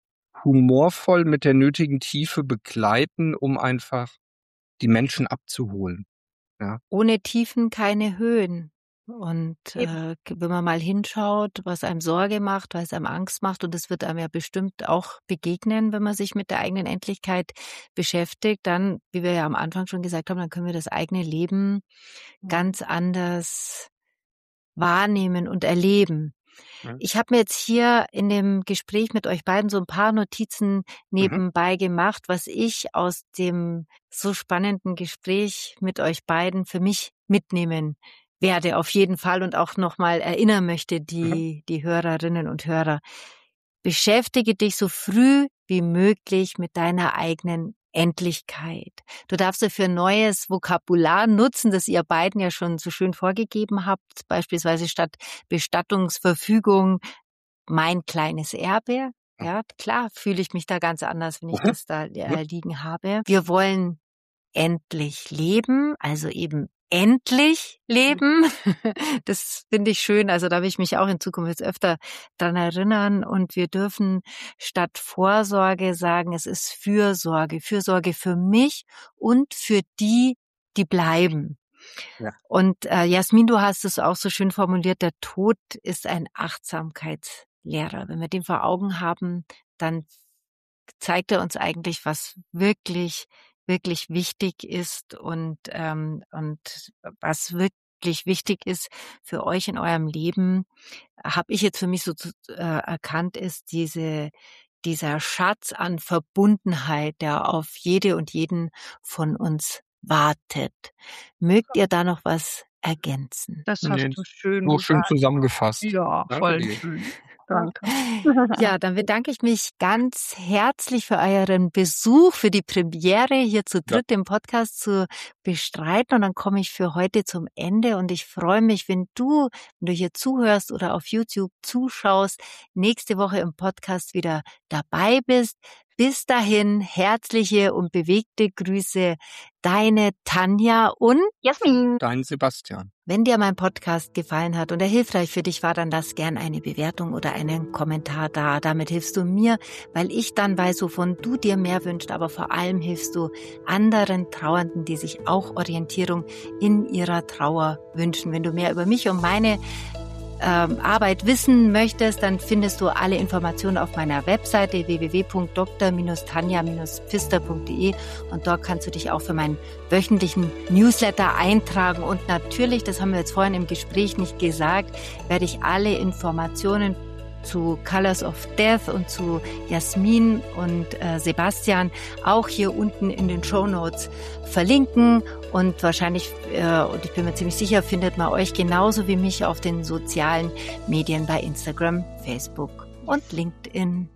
humorvoll mit der nötigen Tiefe begleiten, um einfach die Menschen abzuholen. Ja. Ohne Tiefen keine Höhen. Und, Eben. äh, k wenn man mal hinschaut, was einem Sorge macht, was einem Angst macht, und das wird einem ja bestimmt auch begegnen, wenn man sich mit der eigenen Endlichkeit beschäftigt, dann, wie wir ja am Anfang schon gesagt haben, dann können wir das eigene Leben Mhm. ganz anders wahrnehmen und erleben. Mhm. Ich habe mir jetzt hier in dem Gespräch mit euch beiden so ein paar Notizen Mhm. nebenbei gemacht, was ich aus dem so spannenden Gespräch mit euch beiden für mich mitnehmen werde auf jeden Fall und auch noch mal erinnern möchte, Mhm. die die Hörerinnen und Hörer. Beschäftige dich so früh wie möglich mit deiner eigenen Endlichkeit. Du darfst dafür neues Vokabular nutzen, das ihr beiden ja schon so schön vorgegeben habt, beispielsweise statt Bestattungsverfügung mein kleines Erbe. Ja, klar fühle ich mich da ganz anders, wenn ich Mhm. das da Mhm. äh, liegen habe. Wir wollen endlich leben, also eben endlich Mhm. leben. Das finde ich schön. Also da will ich mich auch in Zukunft jetzt öfter dran erinnern. Und wir dürfen statt Vorsorge sagen, es ist Fürsorge. Fürsorge für mich und für die, die bleiben. Ja. Und äh, Jasmin, du hast es auch so schön formuliert, der Tod ist ein Achtsamkeitslehrer. Wenn wir den vor Augen haben, dann zeigt er uns eigentlich, was wirklich, wirklich wichtig ist und, ähm, und was wirklich wichtig ist für euch in eurem Leben, habe ich jetzt für mich so äh, erkannt, ist diese dieser Schatz an Verbundenheit, der auf jede und jeden von uns wartet. Mögt ihr da noch was ergänzen? Das Nee, hast du schön so schön gesagt. zusammengefasst. Ja, Danke voll dir. schön. Danke. Ja, dann bedanke ich mich ganz herzlich für euren Besuch, für die Premiere hier zu dritt im Podcast zu bestreiten. Und dann komme ich für heute zum Ende und ich freue mich, wenn du, wenn du hier zuhörst oder auf YouTube zuschaust, nächste Woche im Podcast wieder dabei bist. Bis dahin herzliche und bewegte Grüße, deine Tanja und Jasmin. Dein Sebastian. Wenn dir mein Podcast gefallen hat und er hilfreich für dich war, dann lass gern eine Bewertung oder einen Kommentar da. Damit hilfst du mir, weil ich dann weiß, wovon du dir mehr wünschst, aber vor allem hilfst du anderen Trauernden, die sich auch Orientierung in ihrer Trauer wünschen. Wenn du mehr über mich und meine ähm, Arbeit wissen möchtest, dann findest du alle Informationen auf meiner Webseite w w w punkt dr tanja pfister punkt de und dort kannst du dich auch für meinen wöchentlichen Newsletter eintragen und natürlich, das haben wir jetzt vorhin im Gespräch nicht gesagt, werde ich alle Informationen zu Colors of Death und zu Jasmin und äh, Sebastian auch hier unten in den Shownotes verlinken und wahrscheinlich, äh, und ich bin mir ziemlich sicher, findet man euch genauso wie mich auf den sozialen Medien bei Instagram, Facebook und LinkedIn.